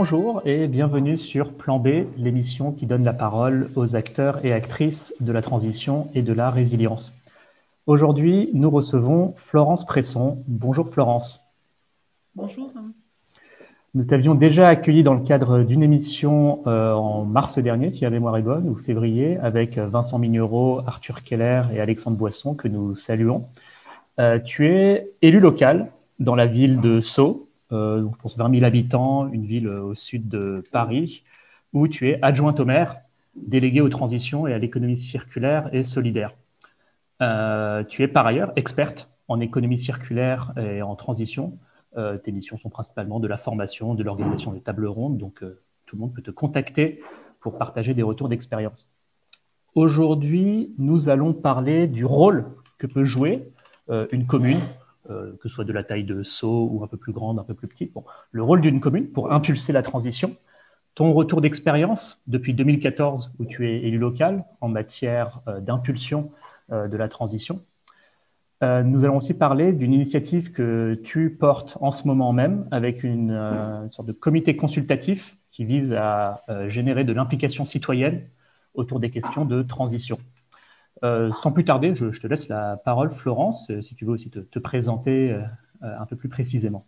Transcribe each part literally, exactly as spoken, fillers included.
Bonjour et bienvenue sur Plan B, l'émission qui donne la parole aux acteurs et actrices de la transition et de la résilience. Aujourd'hui, nous recevons Florence Presson. Bonjour Florence. Bonjour. Nous t'avions déjà accueilli dans le cadre d'une émission euh, en mars dernier, si la mémoire est bonne, ou février, avec Vincent Mignereau, Arthur Keller et Alexandre Boisson, que nous saluons. Euh, tu es élu local dans la ville de Sceaux, euh, pour vingt mille habitants, une ville au sud de Paris, où tu es adjointe au maire, déléguée aux transitions et à l'économie circulaire et solidaire. Euh, tu es par ailleurs experte en économie circulaire et en transition. Euh, tes missions sont principalement de la formation, de l'organisation des tables rondes, donc euh, tout le monde peut te contacter pour partager des retours d'expérience. Aujourd'hui, nous allons parler du rôle que peut jouer euh, une commune, euh, que ce soit de la taille de Sceaux ou un peu plus grande, un peu plus petite. Bon, le rôle d'une commune pour impulser la transition. Ton retour d'expérience depuis deux mille quatorze, où tu es élu local en matière euh, d'impulsion euh, de la transition. Euh, nous allons aussi parler d'une initiative que tu portes en ce moment même avec une, euh, une sorte de comité consultatif qui vise à euh, générer de l'implication citoyenne autour des questions de transition. Euh, sans plus tarder, je, je te laisse la parole, Florence, si tu veux aussi te, te présenter euh, un peu plus précisément.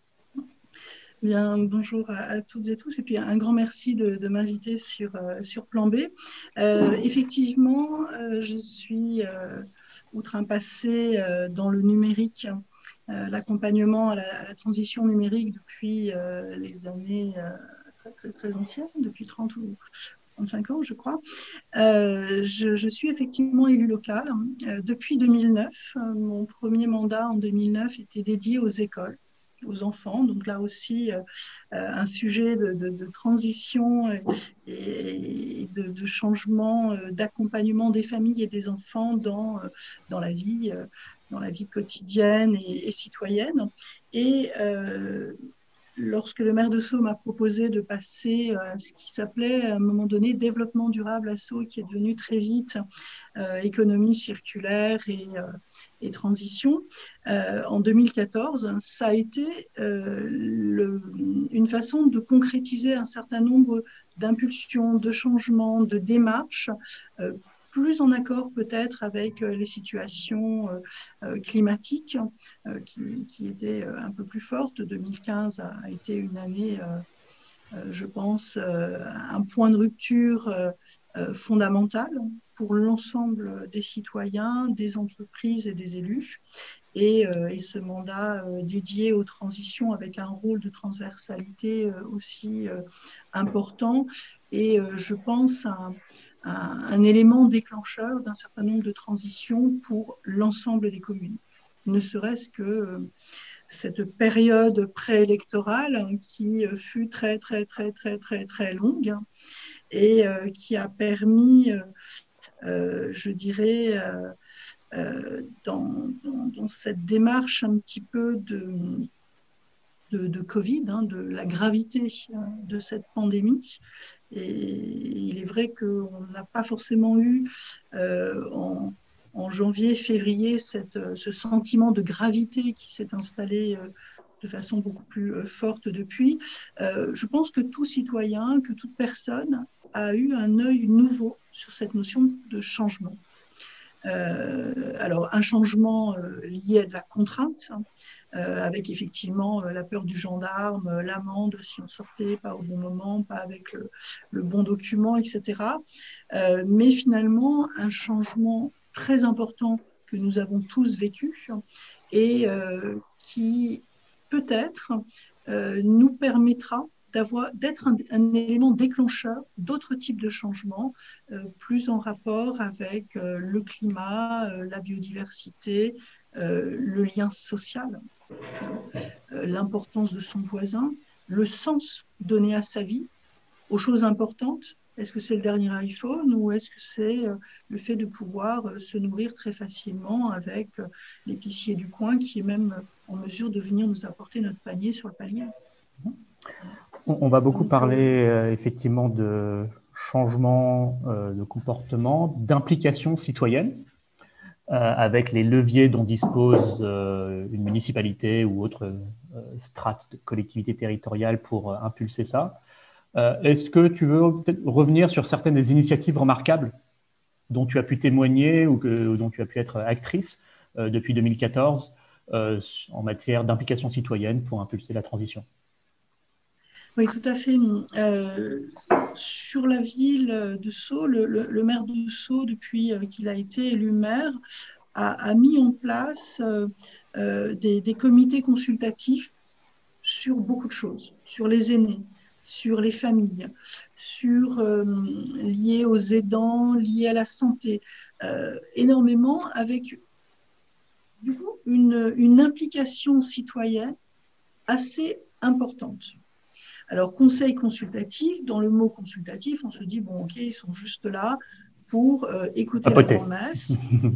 Bien, bonjour à, à toutes et tous, et puis un grand merci de, de m'inviter sur, euh, sur Plan B. Euh, effectivement, euh, je suis, euh, outre un passé euh, dans le numérique, euh, l'accompagnement à la, à la transition numérique depuis euh, les années euh, très, très, très anciennes, depuis trente ou trente-cinq ans, je crois. Euh, je, je suis effectivement élue locale euh, depuis deux mille neuf. Euh, mon premier mandat en deux mille neuf était dédié aux écoles, aux enfants. Donc là aussi, euh, un sujet de, de, de transition et, et de, de changement, euh, d'accompagnement des familles et des enfants dans, dans, la, vie, euh, dans la vie quotidienne et, et citoyenne. Et euh, lorsque le maire de Sceaux m'a proposé de passer à ce qui s'appelait à un moment donné développement durable à Sceaux, qui est devenu très vite euh, économie circulaire et, euh, et transition, euh, en deux mille quatorze, ça a été euh, le, une façon de concrétiser un certain nombre d'impulsions, de changements, de démarches, euh, plus en accord peut-être avec les situations euh, climatiques euh, qui, qui étaient un peu plus fortes. deux mille quinze a, a été une année, euh, je pense, euh, un point de rupture euh, fondamental pour l'ensemble des citoyens, des entreprises et des élus. Et, euh, et ce mandat euh, dédié aux transitions avec un rôle de transversalité euh, aussi euh, important. Et euh, je pense à un, un, un élément déclencheur d'un certain nombre de transitions pour l'ensemble des communes. Ne serait-ce que euh, cette période préélectorale qui fut très, très, très, très, très, très longue et euh, qui a permis, euh, je dirais, euh, euh, dans, dans, dans cette démarche un petit peu de, de, de Covid, hein, de la gravité de cette pandémie. Et il est vrai qu'on n'a pas forcément eu euh, en, en janvier, février, cette, ce sentiment de gravité qui s'est installé euh, de façon beaucoup plus euh, forte depuis. Euh, je pense que tout citoyen, que toute personne a eu un œil nouveau sur cette notion de changement. Euh, alors, un changement euh, lié à de la contrainte, hein, euh, avec effectivement euh, la peur du gendarme, euh, l'amende si on sortait pas au bon moment, pas avec le, le bon document, et cetera. Euh, mais finalement, un changement très important que nous avons tous vécu et euh, qui peut-être euh, nous permettra d'être un, un élément déclencheur d'autres types de changements euh, plus en rapport avec euh, le climat, euh, la biodiversité, euh, le lien social, euh, l'importance de son voisin, le sens donné à sa vie, aux choses importantes. Est-ce que c'est le dernier iPhone ou est-ce que c'est euh, le fait de pouvoir euh, se nourrir très facilement avec euh, l'épicier du coin qui est même en mesure de venir nous apporter notre panier sur le palier? On va beaucoup Donc, parler euh, euh, effectivement de changement euh, de comportement, d'implication citoyenne, euh, avec les leviers dont dispose euh, une municipalité ou autre euh, strate de collectivité territoriale pour euh, impulser ça. Euh, Est-ce que tu veux peut-être revenir sur certaines des initiatives remarquables dont tu as pu témoigner ou, que, ou dont tu as pu être actrice euh, depuis deux mille quatorze euh, en matière d'implication citoyenne pour impulser la transition? Oui, tout à fait. Euh, sur la ville de Sceaux, le, le, le maire de Sceaux, depuis euh, qu'il a été élu maire, a, a mis en place euh, euh, des, des comités consultatifs sur beaucoup de choses, sur les aînés, sur les familles, sur euh, liés aux aidants, liés à la santé, euh, énormément avec du coup une, une implication citoyenne assez importante. Alors, conseil consultatif, dans le mot consultatif, on se dit, bon, ok, ils sont juste là pour euh, écouter la Papoter. grand-messe,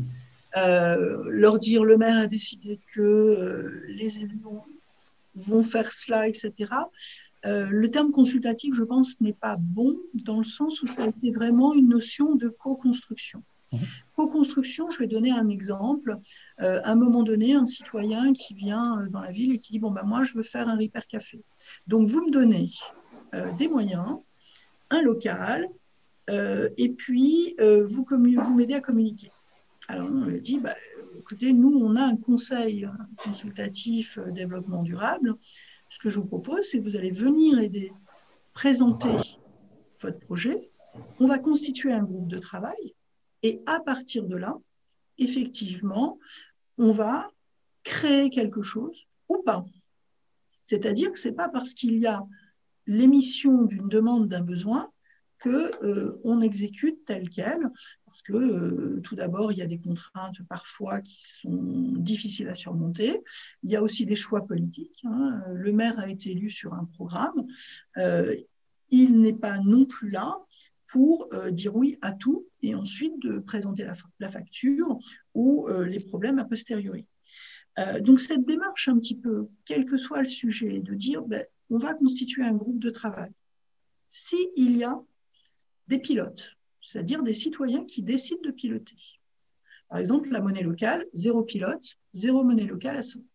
euh, leur dire le maire a décidé que euh, les élus vont faire cela, et cetera. Euh, le terme consultatif, je pense, n'est pas bon dans le sens où ça a été vraiment une notion de co-construction. Co-construction, je vais donner un exemple. Euh, à un moment donné, un citoyen qui vient dans la ville et qui dit, bon, ben, moi, je veux faire un Repair Café. Donc, vous me donnez euh, des moyens, un local, euh, et puis euh, vous, vous m'aidez à communiquer. Alors, on lui dit, bah, écoutez, nous, on a un conseil consultatif euh, développement durable. Ce que je vous propose, c'est que vous allez venir aider, présenter votre projet. On va constituer un groupe de travail. Et à partir de là, effectivement, on va créer quelque chose ou pas. C'est-à-dire que ce n'est pas parce qu'il y a l'émission d'une demande, d'un besoin, qu'on euh, exécute tel quel, parce que euh, tout d'abord, il y a des contraintes parfois qui sont difficiles à surmonter. Il y a aussi des choix politiques. Hein. Le maire a été élu sur un programme. Euh, il n'est pas non plus là pour euh, dire oui à tout et ensuite de présenter la, la facture ou euh, les problèmes a posteriori. Euh, donc cette démarche un petit peu, quel que soit le sujet, de dire ben, on va constituer un groupe de travail. S'il y a des pilotes, c'est-à-dire des citoyens qui décident de piloter. Par exemple, la monnaie locale, zéro pilote, zéro monnaie locale à Sceaux.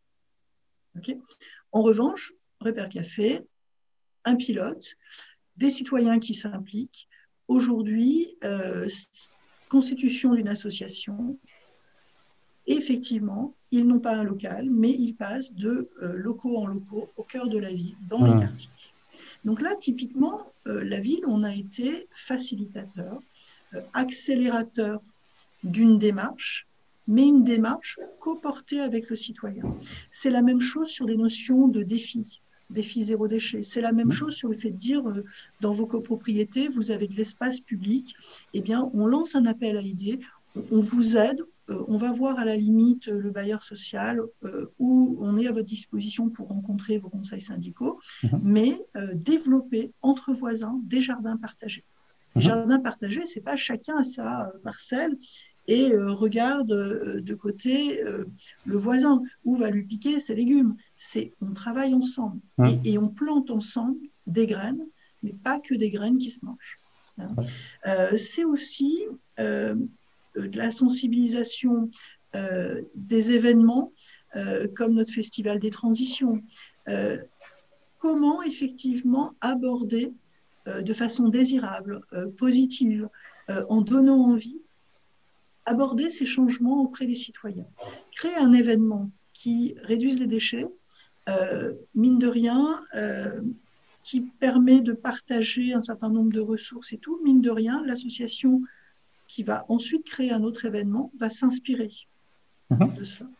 Okay. En revanche, Repair Café, un pilote, des citoyens qui s'impliquent. Aujourd'hui, euh, constitution d'une association. Et effectivement, ils n'ont pas un local, mais ils passent de euh, locaux en locaux au cœur de la ville, dans mmh. les quartiers. Donc là, typiquement, euh, la ville, on a été facilitateur, euh, accélérateur d'une démarche, mais une démarche co-portée avec le citoyen. C'est la même chose sur des notions de défi, défi zéro déchet. C'est la même mmh. chose sur le fait de dire, euh, dans vos copropriétés, vous avez de l'espace public, eh bien, on lance un appel à idées, on, on vous aide, euh, on va voir à la limite euh, le bailleur social euh, où on est à votre disposition pour rencontrer vos conseils syndicaux, mmh. mais euh, développer entre voisins des jardins partagés. Les mmh. jardins partagés, c'est pas chacun à sa euh, parcelle et euh, regarde euh, de côté euh, le voisin où va lui piquer ses légumes. C'est on travaille ensemble mmh. et, et on plante ensemble des graines, mais pas que des graines qui se mangent. Hein. Euh, c'est aussi euh, de la sensibilisation euh, des événements euh, comme notre festival des transitions. Euh, comment effectivement aborder euh, de façon désirable, euh, positive, euh, en donnant envie, aborder ces changements auprès des citoyens. Créer un événement qui réduise les déchets, euh, mine de rien, euh, qui permet de partager un certain nombre de ressources et tout, mine de rien, l'association qui va ensuite créer un autre événement va s'inspirer mmh. de cela.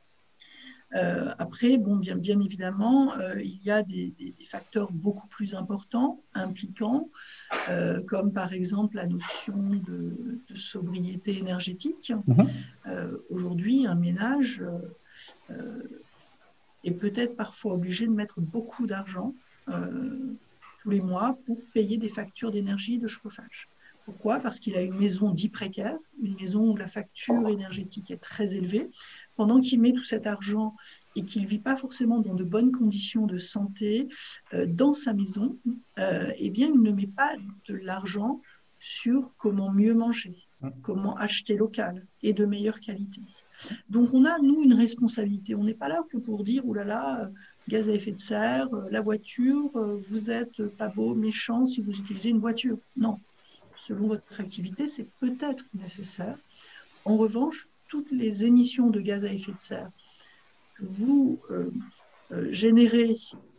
Euh, après, bon, bien, bien évidemment, euh, il y a des, des, des facteurs beaucoup plus importants, impliquants, euh, comme par exemple la notion de, de sobriété énergétique. Mmh. Euh, aujourd'hui, un ménage euh, est peut-être parfois obligé de mettre beaucoup d'argent euh, tous les mois pour payer des factures d'énergie et de chauffage. Pourquoi ? Parce qu'il a une maison dite précaire, une maison où la facture énergétique est très élevée. Pendant qu'il met tout cet argent et qu'il ne vit pas forcément dans de bonnes conditions de santé euh, dans sa maison, euh, eh bien, il ne met pas de l'argent sur comment mieux manger, comment acheter local et de meilleure qualité. Donc, on a, nous, une responsabilité. On n'est pas là que pour dire, oh là là, gaz à effet de serre, euh, la voiture, euh, vous êtes pas beau, méchant si vous utilisez une voiture. Non, selon votre activité, c'est peut-être nécessaire. En revanche, toutes les émissions de gaz à effet de serre que vous euh, euh, générez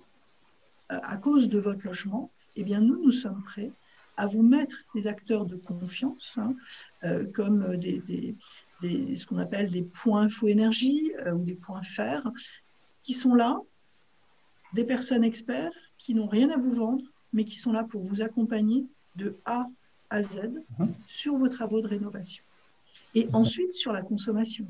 euh, à cause de votre logement, eh bien, nous, nous sommes prêts à vous mettre des acteurs de confiance, hein, euh, comme des, des, des, ce qu'on appelle des points info-énergie euh, ou des points fer, qui sont là, des personnes experts qui n'ont rien à vous vendre, mais qui sont là pour vous accompagner de A à Z sur vos travaux de rénovation. Et ensuite, sur la consommation.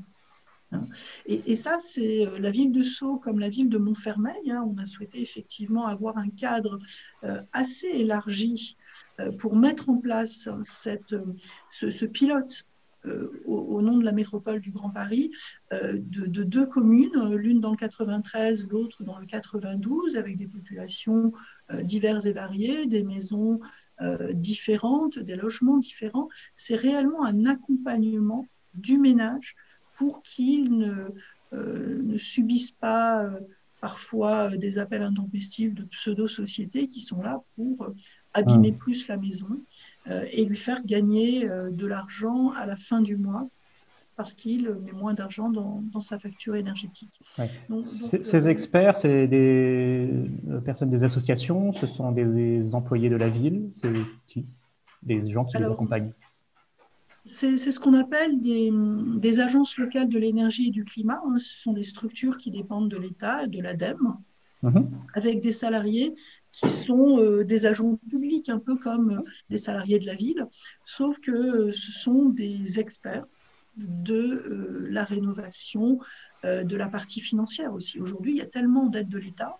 Et, et ça, c'est la ville de Sceaux comme la ville de Montfermeil. Hein, on a souhaité effectivement avoir un cadre euh, assez élargi euh, pour mettre en place cette, ce, ce pilote euh, au, au nom de la métropole du Grand Paris, euh, de, de deux communes, l'une dans le quatre-vingt-treize, l'autre dans le quatre-vingt-douze, avec des populations euh, diverses et variées, des maisons euh, différentes, des logements différents. C'est réellement un accompagnement du ménage pour qu'ils ne, euh, ne subissent pas euh, parfois euh, des appels intempestifs de pseudo-sociétés qui sont là pour euh, abîmer mmh. plus la maison euh, et lui faire gagner euh, de l'argent à la fin du mois parce qu'il met moins d'argent dans, dans sa facture énergétique. Ouais. Donc, donc, ces euh, experts, c'est des personnes des associations, ce sont des, des employés de la ville, c'est qui? Des gens qui alors, les accompagnent? C'est ce qu'on appelle des, des agences locales de l'énergie et du climat. Hein. Ce sont des structures qui dépendent de l'État, de l'ADEME, mmh. avec des salariés qui sont euh, des agents publics, un peu comme euh, des salariés de la ville, sauf que euh, ce sont des experts de euh, la rénovation, euh, de la partie financière aussi. Aujourd'hui, il y a tellement d'aides de l'État.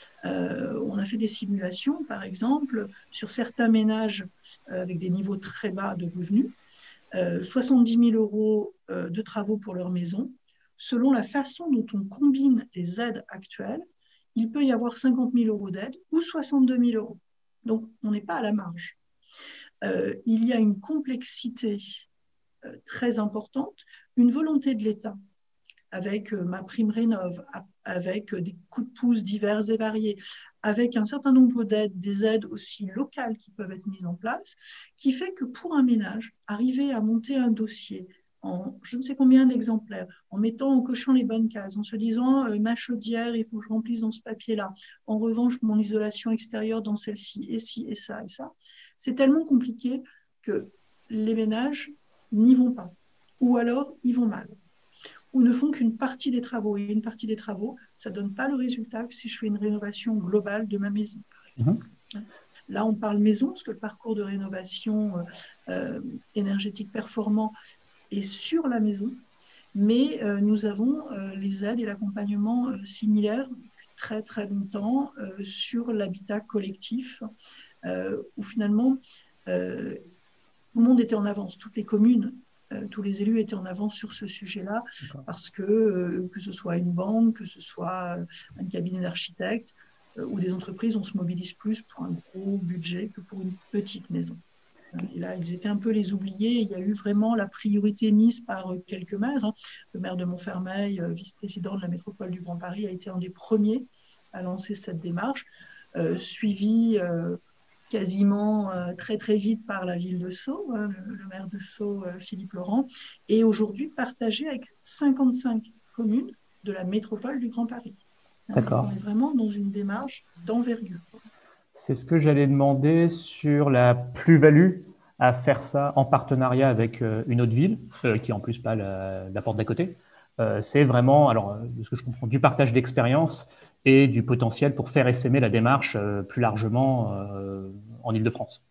Euh, on a fait des simulations, par exemple, sur certains ménages euh, avec des niveaux très bas de revenus, Euh, soixante-dix mille euros euh, de travaux pour leur maison. Selon la façon dont on combine les aides actuelles, il peut y avoir cinquante mille euros d'aide ou soixante-deux mille euros. Donc, on n'est pas à la marge. Euh, il y a une complexité euh, très importante, une volonté de l'État avec euh, ma prime rénov, avec euh, des coups de pouce divers et variés, avec un certain nombre d'aides, des aides aussi locales qui peuvent être mises en place, qui fait que pour un ménage, arriver à monter un dossier en je ne sais combien d'exemplaires, en mettant, en cochant les bonnes cases, en se disant euh, ma chaudière, il faut que je remplisse dans ce papier-là, en revanche, mon isolation extérieure dans celle-ci, et ci, et ça, et ça, c'est tellement compliqué que les ménages n'y vont pas, ou alors ils vont mal, ou ne font qu'une partie des travaux. Et une partie des travaux, ça ne donne pas le résultat que si je fais une rénovation globale de ma maison, par exemple. Mmh. Là, on parle maison, parce que le parcours de rénovation euh, énergétique performant est sur la maison, mais euh, nous avons euh, les aides et l'accompagnement euh, similaires depuis très très longtemps euh, sur l'habitat collectif, euh, où finalement, euh, tout le monde était en avance, toutes les communes, euh, tous les élus étaient en avance sur ce sujet-là, parce que euh, que ce soit une banque, que ce soit un cabinet d'architectes, euh, ou des entreprises, on se mobilise plus pour un gros budget que pour une petite maison. Et là, ils étaient un peu les oubliés. Il y a eu vraiment la priorité mise par quelques maires. Hein. Le maire de Montfermeil, vice-président de la métropole du Grand Paris, a été un des premiers à lancer cette démarche, euh, suivi euh, quasiment euh, très très vite par la ville de Sceaux, hein, le, le maire de Sceaux, euh, Philippe Laurent, et aujourd'hui partagé avec cinquante-cinq communes de la métropole du Grand Paris. D'accord. On est vraiment dans une démarche d'envergure. C'est ce que j'allais demander sur la plus-value à faire ça en partenariat avec une autre ville, euh, qui en plus pas la, la porte d'à côté. Euh, c'est vraiment, alors, de ce que je comprends, du partage d'expérience et du potentiel pour faire essaimer la démarche euh, plus largement euh, en Île-de-France.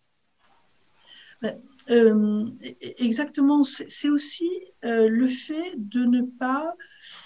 Ben, euh, exactement. C'est aussi euh, le fait de ne pas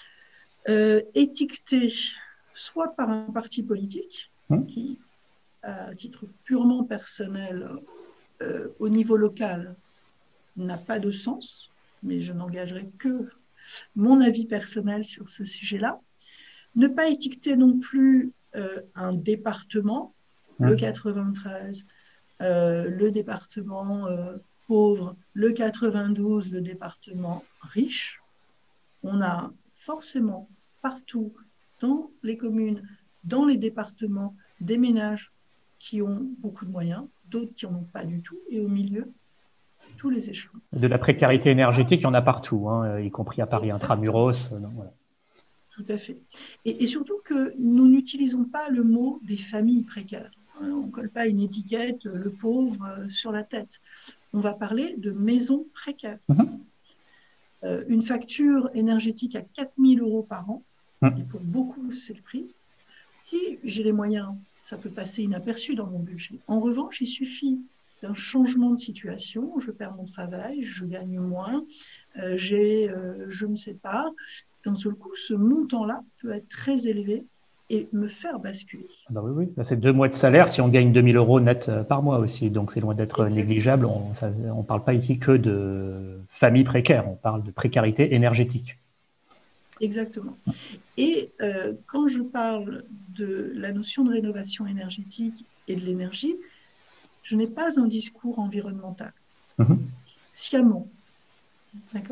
euh, étiqueter, soit par un parti politique, mmh. qui, à titre purement personnel, euh, au niveau local, n'a pas de sens, mais je n'engagerai que mon avis personnel sur ce sujet-là. Ne pas étiqueter non plus euh, un département, mmh. le quatre-vingt-treize, euh, le département euh, pauvre, le quatre-vingt-douze, le département riche. On a forcément partout dans les communes dans les départements des ménages qui ont beaucoup de moyens, d'autres qui n'en ont pas du tout, et au milieu, tous les échelons. De la précarité énergétique, il y en a partout, hein, y compris à Paris intramuros. Donc, voilà. Tout à fait. Et, et surtout que nous n'utilisons pas le mot des familles précaires. On ne colle pas une étiquette, le pauvre, sur la tête. On va parler de maisons précaires. Mmh. Euh, une facture énergétique à quatre mille euros par an, mmh. et pour beaucoup, c'est le prix. Si j'ai les moyens, ça peut passer inaperçu dans mon budget. En revanche, il suffit d'un changement de situation, je perds mon travail, je gagne moins, euh, j'ai, euh, je ne sais pas, d'un seul coup, ce montant-là peut être très élevé et me faire basculer. Ah bah oui, oui. C'est deux mois de salaire si on gagne deux mille euros net par mois aussi, donc c'est loin d'être négligeable. On ne parle pas ici que de famille précaire, on parle de précarité énergétique. Exactement. Et euh, quand je parle de la notion de rénovation énergétique et de l'énergie, je n'ai pas un discours environnemental, mmh. sciemment, d'accord ?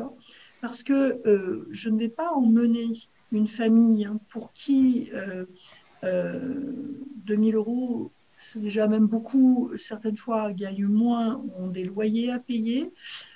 Parce que euh, je ne vais pas emmener une famille hein, pour qui euh, euh, deux mille euros, c'est déjà même beaucoup, certaines fois gagnent moins, ont des loyers à payer,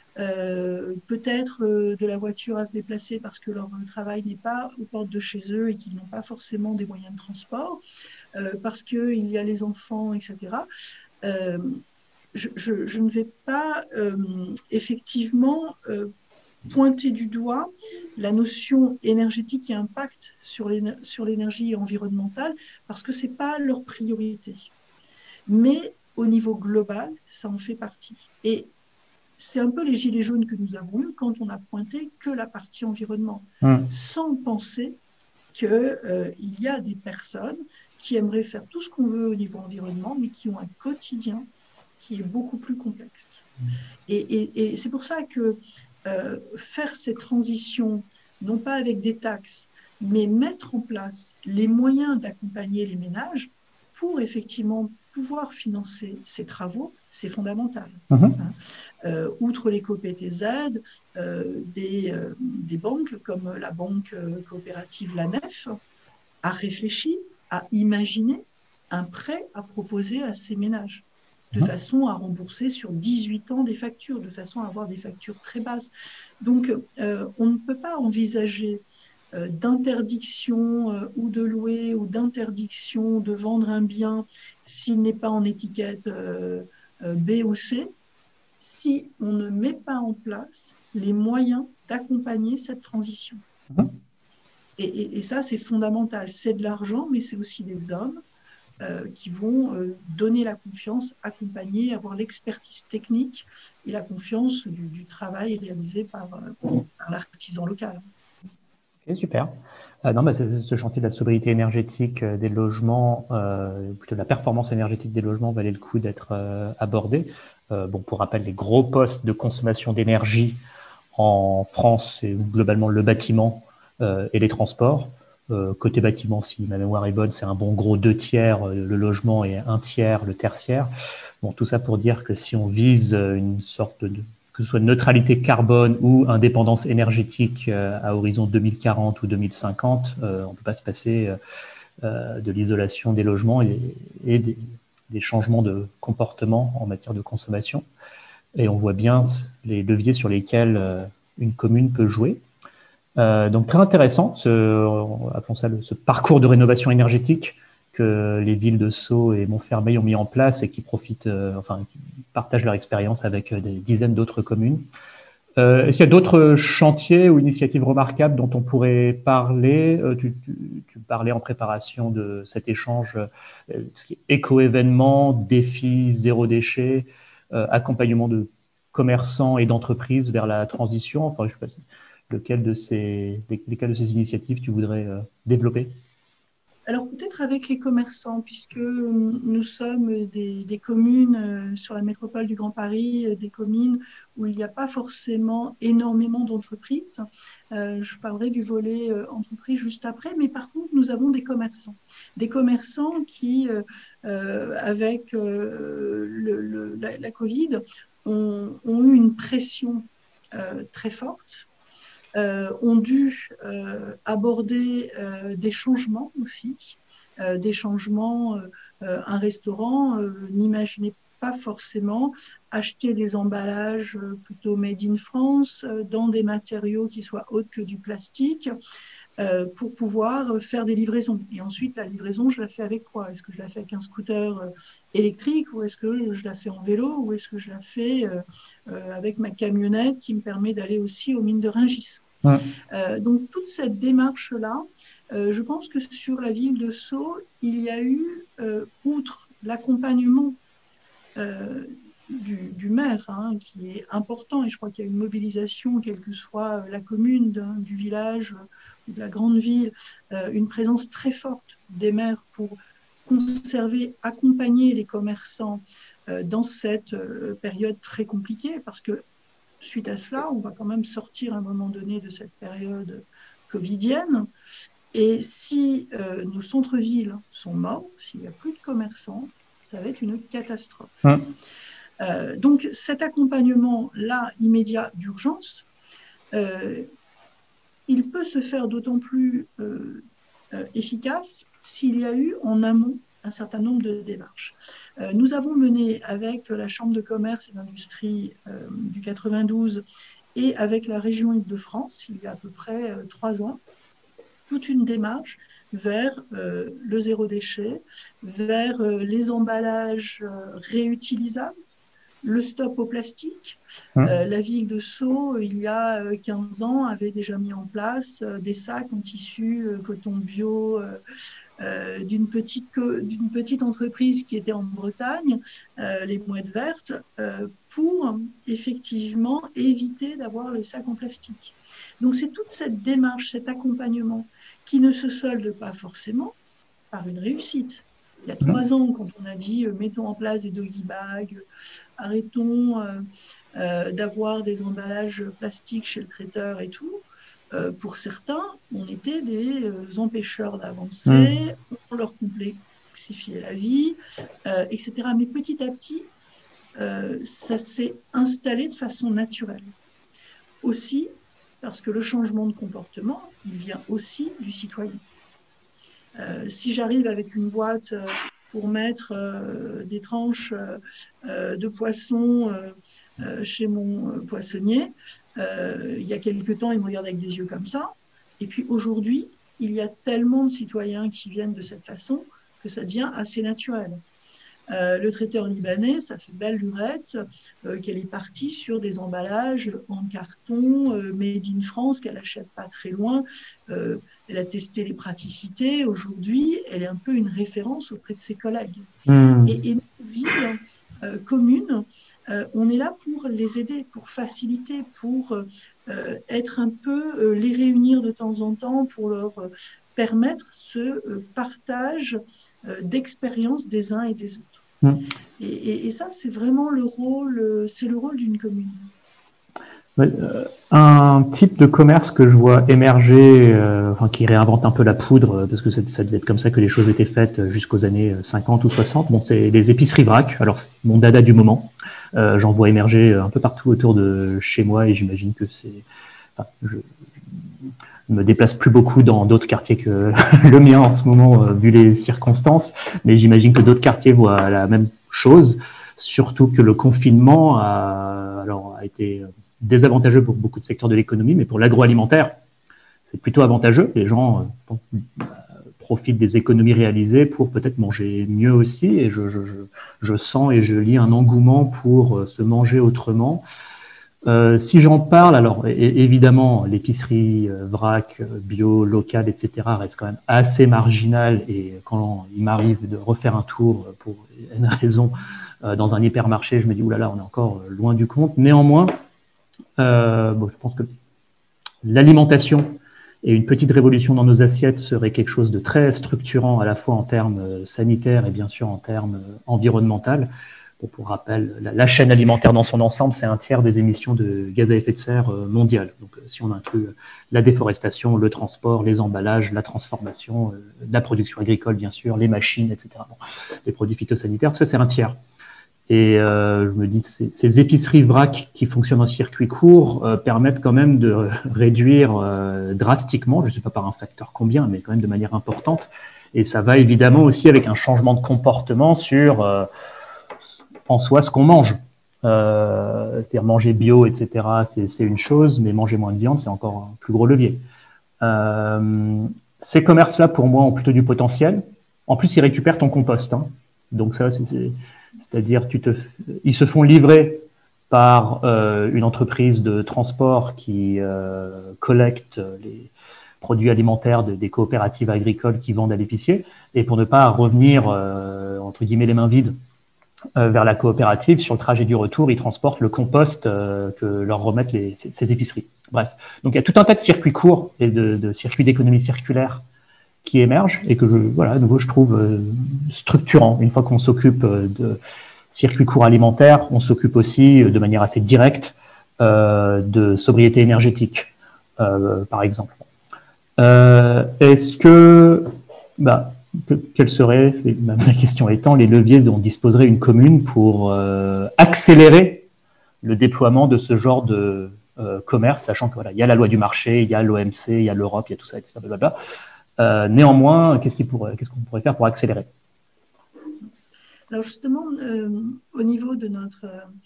euh, peut-être euh, de la voiture à se déplacer parce que leur travail n'est pas aux portes de chez eux et qu'ils n'ont pas forcément des moyens de transport, euh, parce qu'il y a les enfants, et cetera. Euh, je, je, je ne vais pas euh, effectivement euh, pointer du doigt la notion énergétique et impact sur l'énergie environnementale parce que ce n'est pas leur priorité. Mais au niveau global, ça en fait partie. Et c'est un peu les gilets jaunes que nous avons eus quand on a pointé que la partie environnement, mmh. sans penser qu'il euh, y a des personnes qui aimeraient faire tout ce qu'on veut au niveau environnement, mais qui ont un quotidien qui est beaucoup plus complexe. Mmh. Et, et, et c'est pour ça que euh, faire ces transitions, non pas avec des taxes, mais mettre en place les moyens d'accompagner les ménages pour effectivement pouvoir financer ces travaux, c'est fondamental. Mmh. Hein. Euh, outre les co-P T Z, euh, des, euh, des banques comme la banque coopérative La Nef a réfléchi, a imaginé un prêt à proposer à ces ménages, de mmh. façon à rembourser sur dix-huit ans des factures, de façon à avoir des factures très basses. Donc, euh, on ne peut pas envisager euh, d'interdiction euh, ou de louer ou d'interdiction de vendre un bien s'il n'est pas en étiquette euh, euh, B ou C, si on ne met pas en place les moyens d'accompagner cette transition. Mmh. Et, et, et ça, c'est fondamental. C'est de l'argent, mais c'est aussi des hommes euh, qui vont euh, donner la confiance, accompagner, avoir l'expertise technique et la confiance du, du travail réalisé par, euh, par l'artisan local. Ok, super. Euh, non, bah, ce chantier de la sobriété énergétique euh, des logements, euh, plutôt de la performance énergétique des logements, valait le coup d'être euh, abordé. Euh, bon, pour rappel, les gros postes de consommation d'énergie en France, c'est globalement le bâtiment euh, et les transports. Euh, côté bâtiment, si ma mémoire est bonne, c'est un bon gros deux tiers euh, le logement et un tiers le tertiaire. Bon, tout ça pour dire que si on vise une sorte de, que ce soit neutralité carbone ou indépendance énergétique euh, à horizon deux mille quarante ou deux mille cinquante, euh, on ne peut pas se passer euh, de l'isolation des logements et, et des, des changements de comportement en matière de consommation. Et on voit bien les leviers sur lesquels euh, une commune peut jouer. Euh, donc très intéressant, ce, appelons ça le, ce parcours de rénovation énergétique que les villes de Sceaux et Montfermeil ont mis en place et qui profitent, euh, enfin, qui partagent leur expérience avec des dizaines d'autres communes. Euh, est-ce qu'il y a d'autres chantiers ou initiatives remarquables dont on pourrait parler? euh, tu, tu, tu parlais en préparation de cet échange, euh, éco-événements, défis, zéro déchet, euh, accompagnement de commerçants et d'entreprises vers la transition. Enfin, je sais pas, lequel de ces, lesquelles de ces initiatives tu voudrais euh, développer? Alors peut-être avec les commerçants, puisque nous sommes des, des communes euh, sur la métropole du Grand Paris, euh, des communes où il n'y a pas forcément énormément d'entreprises. Euh, je parlerai du volet euh, entreprise juste après, mais par contre nous avons des commerçants. Des commerçants qui, euh, euh, avec euh, le, le, la, la Covid, ont, ont eu une pression euh, très forte. Euh, ont dû euh, aborder euh, des changements aussi, euh, des changements. Euh, un restaurant, euh, n'imaginez pas forcément acheter des emballages plutôt made in France, euh, dans des matériaux qui soient autres que du plastique, euh, pour pouvoir faire des livraisons. Et ensuite, la livraison, je la fais avec quoi? Est-ce que je la fais avec un scooter euh, électrique, ou est-ce que je la fais en vélo, ou est-ce que je la fais euh, euh, avec ma camionnette qui me permet d'aller aussi aux mines de Rungis? Ouais. Euh, donc, toute cette démarche-là, euh, je pense que sur la ville de Sceaux, il y a eu, euh, outre l'accompagnement euh, du, du maire, hein, qui est important, et je crois qu'il y a une mobilisation, quelle que soit la commune, de, du village ou de la grande ville, euh, une présence très forte des maires pour conserver, accompagner les commerçants euh, dans cette euh, période très compliquée, parce que suite à cela, on va quand même sortir à un moment donné de cette période covidienne. Et si euh, nos centres-villes sont morts, s'il n'y a plus de commerçants, ça va être une catastrophe. Mmh. Euh, donc cet accompagnement-là, immédiat d'urgence, euh, il peut se faire d'autant plus euh, euh, efficace s'il y a eu en amont un certain nombre de démarches. Euh, nous avons mené avec la Chambre de commerce et d'industrie euh, du quatre-vingt-douze et avec la région Île-de-France, il y a à peu près euh, trois ans, toute une démarche vers euh, le zéro déchet, vers euh, les emballages euh, réutilisables, le stop au plastique. Mmh. Euh, la ville de Sceaux, il y a quinze ans, avait déjà mis en place euh, des sacs en tissu euh, coton bio euh, euh, d'une petite, d'une petite entreprise qui était en Bretagne, euh, les Mouettes Vertes, euh, pour effectivement éviter d'avoir le sac en plastique. Donc c'est toute cette démarche, cet accompagnement qui ne se solde pas forcément par une réussite. Il y a trois ans, quand on a dit euh, mettons en place des doggy bags, euh, arrêtons euh, euh, d'avoir des emballages plastiques chez le traiteur et tout, euh, pour certains, on était des euh, empêcheurs d'avancer, mmh. on leur complexifiait la vie, euh, et cetera. Mais petit à petit, euh, ça s'est installé de façon naturelle. Aussi, parce que le changement de comportement, il vient aussi du citoyen. Euh, si j'arrive avec une boîte euh, pour mettre euh, des tranches euh, de poisson euh, euh, chez mon euh, poissonnier, euh, il y a quelques temps, il me regardait avec des yeux comme ça. Et puis aujourd'hui, il y a tellement de citoyens qui viennent de cette façon que ça devient assez naturel. Euh, le traiteur libanais, ça fait belle lurette euh, qu'elle est partie sur des emballages en carton, euh, made in France, qu'elle achète pas très loin. Euh, elle a testé les praticités. Aujourd'hui, elle est un peu une référence auprès de ses collègues. Mmh. Et, et nos villes, euh, communes, euh, on est là pour les aider, pour faciliter, pour euh, être un peu, euh, les réunir de temps en temps, pour leur euh, permettre ce euh, partage euh, d'expériences des uns et des autres. Mmh. Et, et, et ça, c'est vraiment le rôle, c'est le rôle d'une commune. Ouais, euh, un type de commerce que je vois émerger, euh, enfin qui réinvente un peu la poudre, parce que ça, ça devait être comme ça que les choses étaient faites jusqu'aux années cinquante ou soixante. Bon, c'est les épiceries vrac. Alors, c'est mon dada du moment. Euh, j'en vois émerger un peu partout autour de chez moi, et j'imagine que c'est. Enfin, je, je me déplace plus beaucoup dans d'autres quartiers que le mien en ce moment, euh, vu les circonstances, mais j'imagine que d'autres quartiers voient la même chose, surtout que le confinement a, alors, a été désavantageux pour beaucoup de secteurs de l'économie, mais pour l'agroalimentaire, c'est plutôt avantageux. Les gens euh, bon, profitent des économies réalisées pour peut-être manger mieux aussi, et je, je, je, je sens et je lis un engouement pour euh, se manger autrement. Euh, si j'en parle, alors é évidemment, l'épicerie euh, vrac, euh, bio, locale, et cetera reste quand même assez marginale, et quand il m'arrive de refaire un tour pour une raison euh, dans un hypermarché, je me dis oulala, on est encore loin du compte. Néanmoins, euh, bon, je pense que l'alimentation et une petite révolution dans nos assiettes serait quelque chose de très structurant à la fois en termes sanitaires et bien sûr en termes environnementaux. Bon, pour rappel, la, la chaîne alimentaire dans son ensemble, c'est un tiers des émissions de gaz à effet de serre euh, mondiales. Donc, euh, si on inclut euh, la déforestation, le transport, les emballages, la transformation, euh, la production agricole, bien sûr, les machines, et cetera. Bon, les produits phytosanitaires, ça, c'est un tiers. Et euh, je me dis, ces, ces épiceries vrac qui fonctionnent en circuit court euh, permettent quand même de réduire euh, drastiquement, je ne sais pas par un facteur combien, mais quand même de manière importante, Et ça va évidemment aussi avec un changement de comportement sur, euh, en soi, ce qu'on mange. Euh, c'est-à-dire manger bio, et cetera, c'est, c'est une chose, mais manger moins de viande, c'est encore un plus gros levier. Euh, ces commerces-là, pour moi, ont plutôt du potentiel. En plus, ils récupèrent ton compost. Hein. Donc ça, c'est, c'est, c'est-à-dire, tu te, ils se font livrer par euh, une entreprise de transport qui euh, collecte les produits alimentaires de, des coopératives agricoles qui vendent à l'épicier. Et pour ne pas revenir, euh, entre guillemets, les mains vides euh, vers la coopérative, sur le trajet du retour, ils transportent le compost euh, que leur remettent les, ces, ces épiceries. Bref. Donc, il y a tout un tas de circuits courts et de, de circuits d'économie circulaire qui émergent et que, je, voilà, à nouveau, je trouve euh, structurant. Une fois qu'on s'occupe de circuits courts alimentaires, on s'occupe aussi de manière assez directe euh, de sobriété énergétique, euh, par exemple. Euh, est-ce que, bah, que, quels seraient, ma question étant, les leviers dont disposerait une commune pour euh, accélérer le déploiement de ce genre de euh, commerce, sachant que voilà, il y a la loi du marché, il y a l'O M C, il y a l'Europe, il y a tout ça, et cetera. Blablabla. Euh, néanmoins, qu'est-ce, qu'il pourrait, qu'est-ce qu'on pourrait faire pour accélérer? Alors justement, euh, au niveau de notre,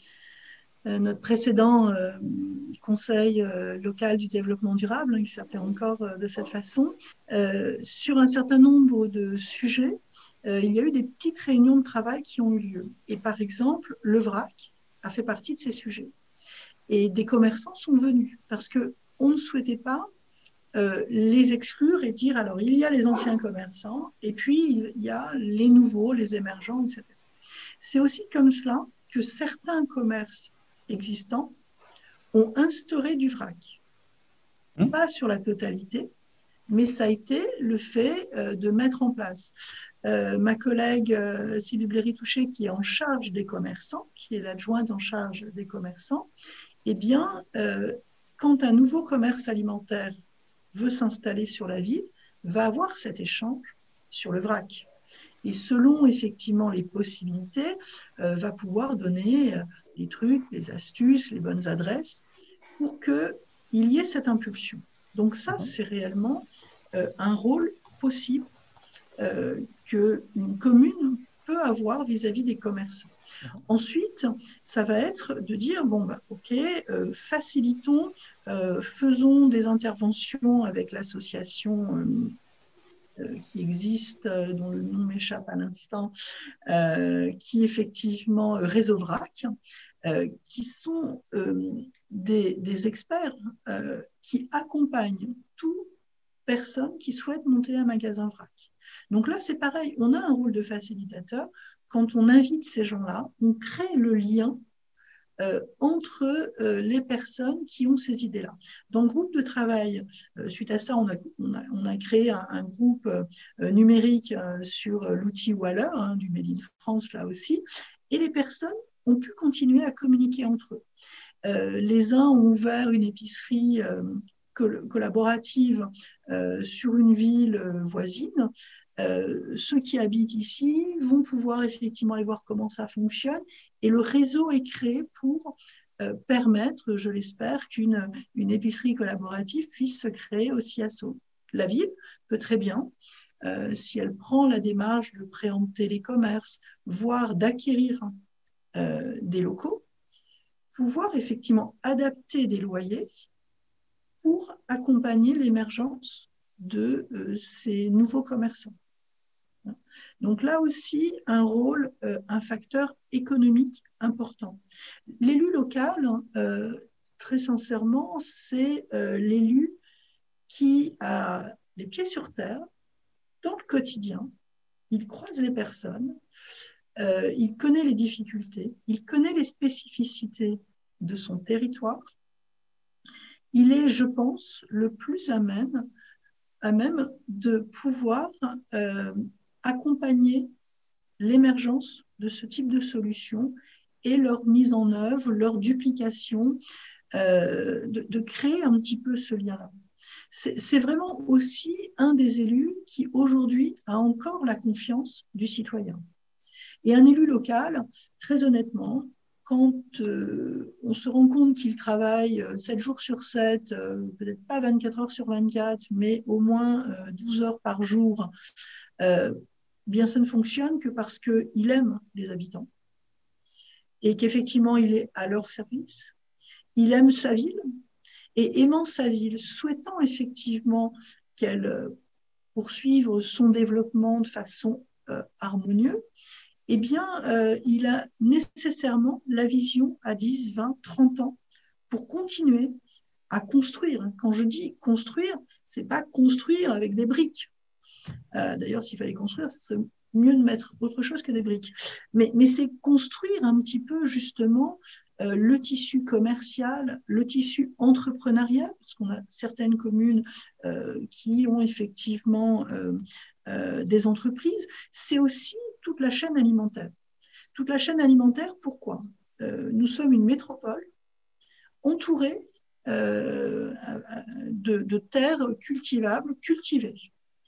euh, notre précédent euh, conseil euh, local du développement durable, hein, qui s'appelait encore euh, de cette façon, euh, sur un certain nombre de sujets, euh, il y a eu des petites réunions de travail qui ont eu lieu. Et par exemple, le vrac a fait partie de ces sujets. Et des commerçants sont venus parce qu'on ne souhaitait pas euh, les exclure et dire, alors il y a les anciens commerçants et puis il y a les nouveaux, les émergents, et cetera. C'est aussi comme cela que certains commerces existants ont instauré du vrac. Mmh. Pas sur la totalité, mais ça a été le fait euh, de mettre en place. Euh, ma collègue euh, Sylvie Blairy-Touché, qui est en charge des commerçants, qui est l'adjointe en charge des commerçants, eh bien, euh, quand un nouveau commerce alimentaire veut s'installer sur la ville, va avoir cet échange sur le vrac. Et selon effectivement les possibilités, euh, va pouvoir donner euh, les trucs, les astuces, les bonnes adresses pour qu'il y ait cette impulsion. Donc ça, c'est réellement euh, un rôle possible euh, qu'une commune peut avoir vis-à-vis des commerçants. Ensuite, ça va être de dire, bon, bah, ok, euh, facilitons, euh, faisons des interventions avec l'association euh, euh, qui existe, euh, dont le nom m'échappe à l'instant, euh, qui effectivement euh, Réseau Vrac, euh, qui sont euh, des, des experts euh, qui accompagnent toute personne qui souhaite monter un magasin vrac. Donc là, c'est pareil, on a un rôle de facilitateur. Quand on invite ces gens-là, on crée le lien euh, entre euh, les personnes qui ont ces idées-là. Dans le groupe de travail, euh, suite à ça, on a, on a, on a créé un, un groupe euh, numérique euh, sur l'outil Waller, hein, du Made in France là aussi, et les personnes ont pu continuer à communiquer entre eux. Euh, les uns ont ouvert une épicerie euh, collaborative euh, sur une ville euh, voisine. Euh, ceux qui habitent ici vont pouvoir effectivement aller voir comment ça fonctionne et le réseau est créé pour euh, permettre, je l'espère, qu'une une épicerie collaborative puisse se créer aussi à Sceaux. La ville peut très bien, euh, si elle prend la démarche de préempter les commerces, voire d'acquérir euh, des locaux, pouvoir effectivement adapter des loyers pour accompagner l'émergence de euh, ces nouveaux commerçants. Donc là aussi, un rôle, euh, un facteur économique important. L'élu local, euh, très sincèrement, c'est euh, l'élu qui a les pieds sur terre, dans le quotidien, il croise les personnes, euh, il connaît les difficultés, il connaît les spécificités de son territoire. Il est, je pense, le plus à même, à même de pouvoir euh, accompagner l'émergence de ce type de solutions et leur mise en œuvre, leur duplication, euh, de, de créer un petit peu ce lien-là. C'est vraiment aussi un des élus qui aujourd'hui a encore la confiance du citoyen. Et un élu local, très honnêtement, quand euh, on se rend compte qu'ils travaillent sept jours sur sept, euh, peut-être pas vingt-quatre heures sur vingt-quatre, mais au moins euh, douze heures par jour, euh, bien ça ne fonctionne que parce qu'il aime les habitants et qu'effectivement il est à leur service. Il aime sa ville et aimant sa ville, souhaitant effectivement qu'elle euh, poursuive son développement de façon euh, harmonieuse, eh bien, euh, il a nécessairement la vision à dix, vingt, trente ans pour continuer à construire. Quand je dis construire, c'est pas construire avec des briques. Euh, D'ailleurs, s'il fallait construire, ce serait mieux de mettre autre chose que des briques. Mais, mais c'est construire un petit peu justement euh, le tissu commercial, le tissu entrepreneurial, parce qu'on a certaines communes euh, qui ont effectivement euh, euh, des entreprises. C'est aussi toute la chaîne alimentaire. Toute la chaîne alimentaire, pourquoi euh, Nous sommes une métropole entourée euh, de, de terres cultivables, cultivées.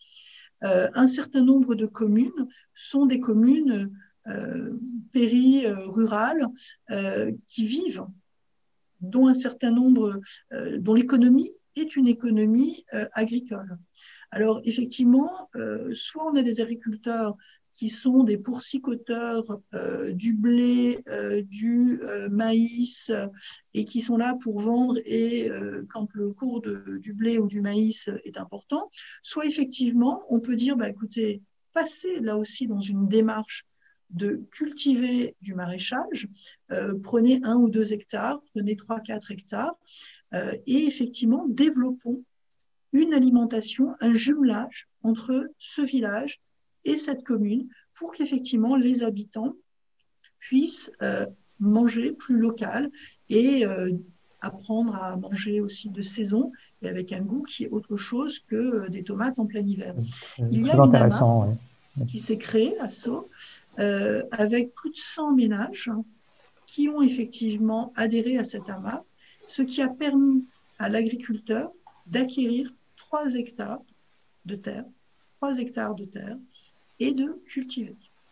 Euh, un certain nombre de communes sont des communes euh, péri-rurales euh, qui vivent, dont un certain nombre, euh, dont l'économie est une économie euh, agricole. Alors effectivement, euh, soit on a des agriculteurs qui sont des pourssicoteurs euh, du blé, euh, du euh, maïs, euh, et qui sont là pour vendre et euh, quand le cours de, du blé ou du maïs est important, soit effectivement, on peut dire, bah, écoutez, passez là aussi dans une démarche de cultiver du maraîchage, euh, prenez un ou deux hectares, prenez trois, quatre hectares, euh, et effectivement, développons une alimentation, un jumelage entre ce village et cette commune pour qu'effectivement les habitants puissent euh, manger plus local et euh, apprendre à manger aussi de saison et avec un goût qui est autre chose que euh, des tomates en plein hiver. Il y a Très une A M A intéressant. Ouais. qui s'est créée à Sceaux euh, avec plus de cent ménages qui ont effectivement adhéré à cette A M A, ce qui a permis à l'agriculteur d'acquérir trois hectares de terre, trois hectares de terre et de cultiver.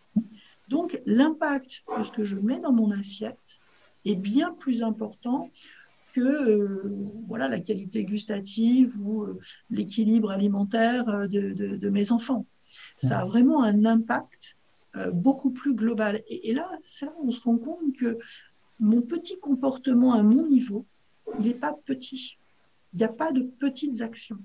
Donc, l'impact de ce que je mets dans mon assiette est bien plus important que euh, voilà, la qualité gustative ou euh, l'équilibre alimentaire de, de, de, mes enfants. Ça a vraiment un impact euh, beaucoup plus global. Et, et là, c'est là où on se rend compte que mon petit comportement à mon niveau, il n'est pas petit. Il n'y a pas de petites actions.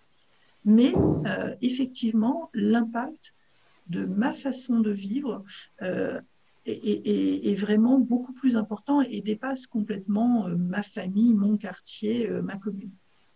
Mais euh, effectivement, l'impact de ma façon de vivre euh, est, est, est, vraiment beaucoup plus important et dépasse complètement euh, ma famille, mon quartier, euh, ma commune.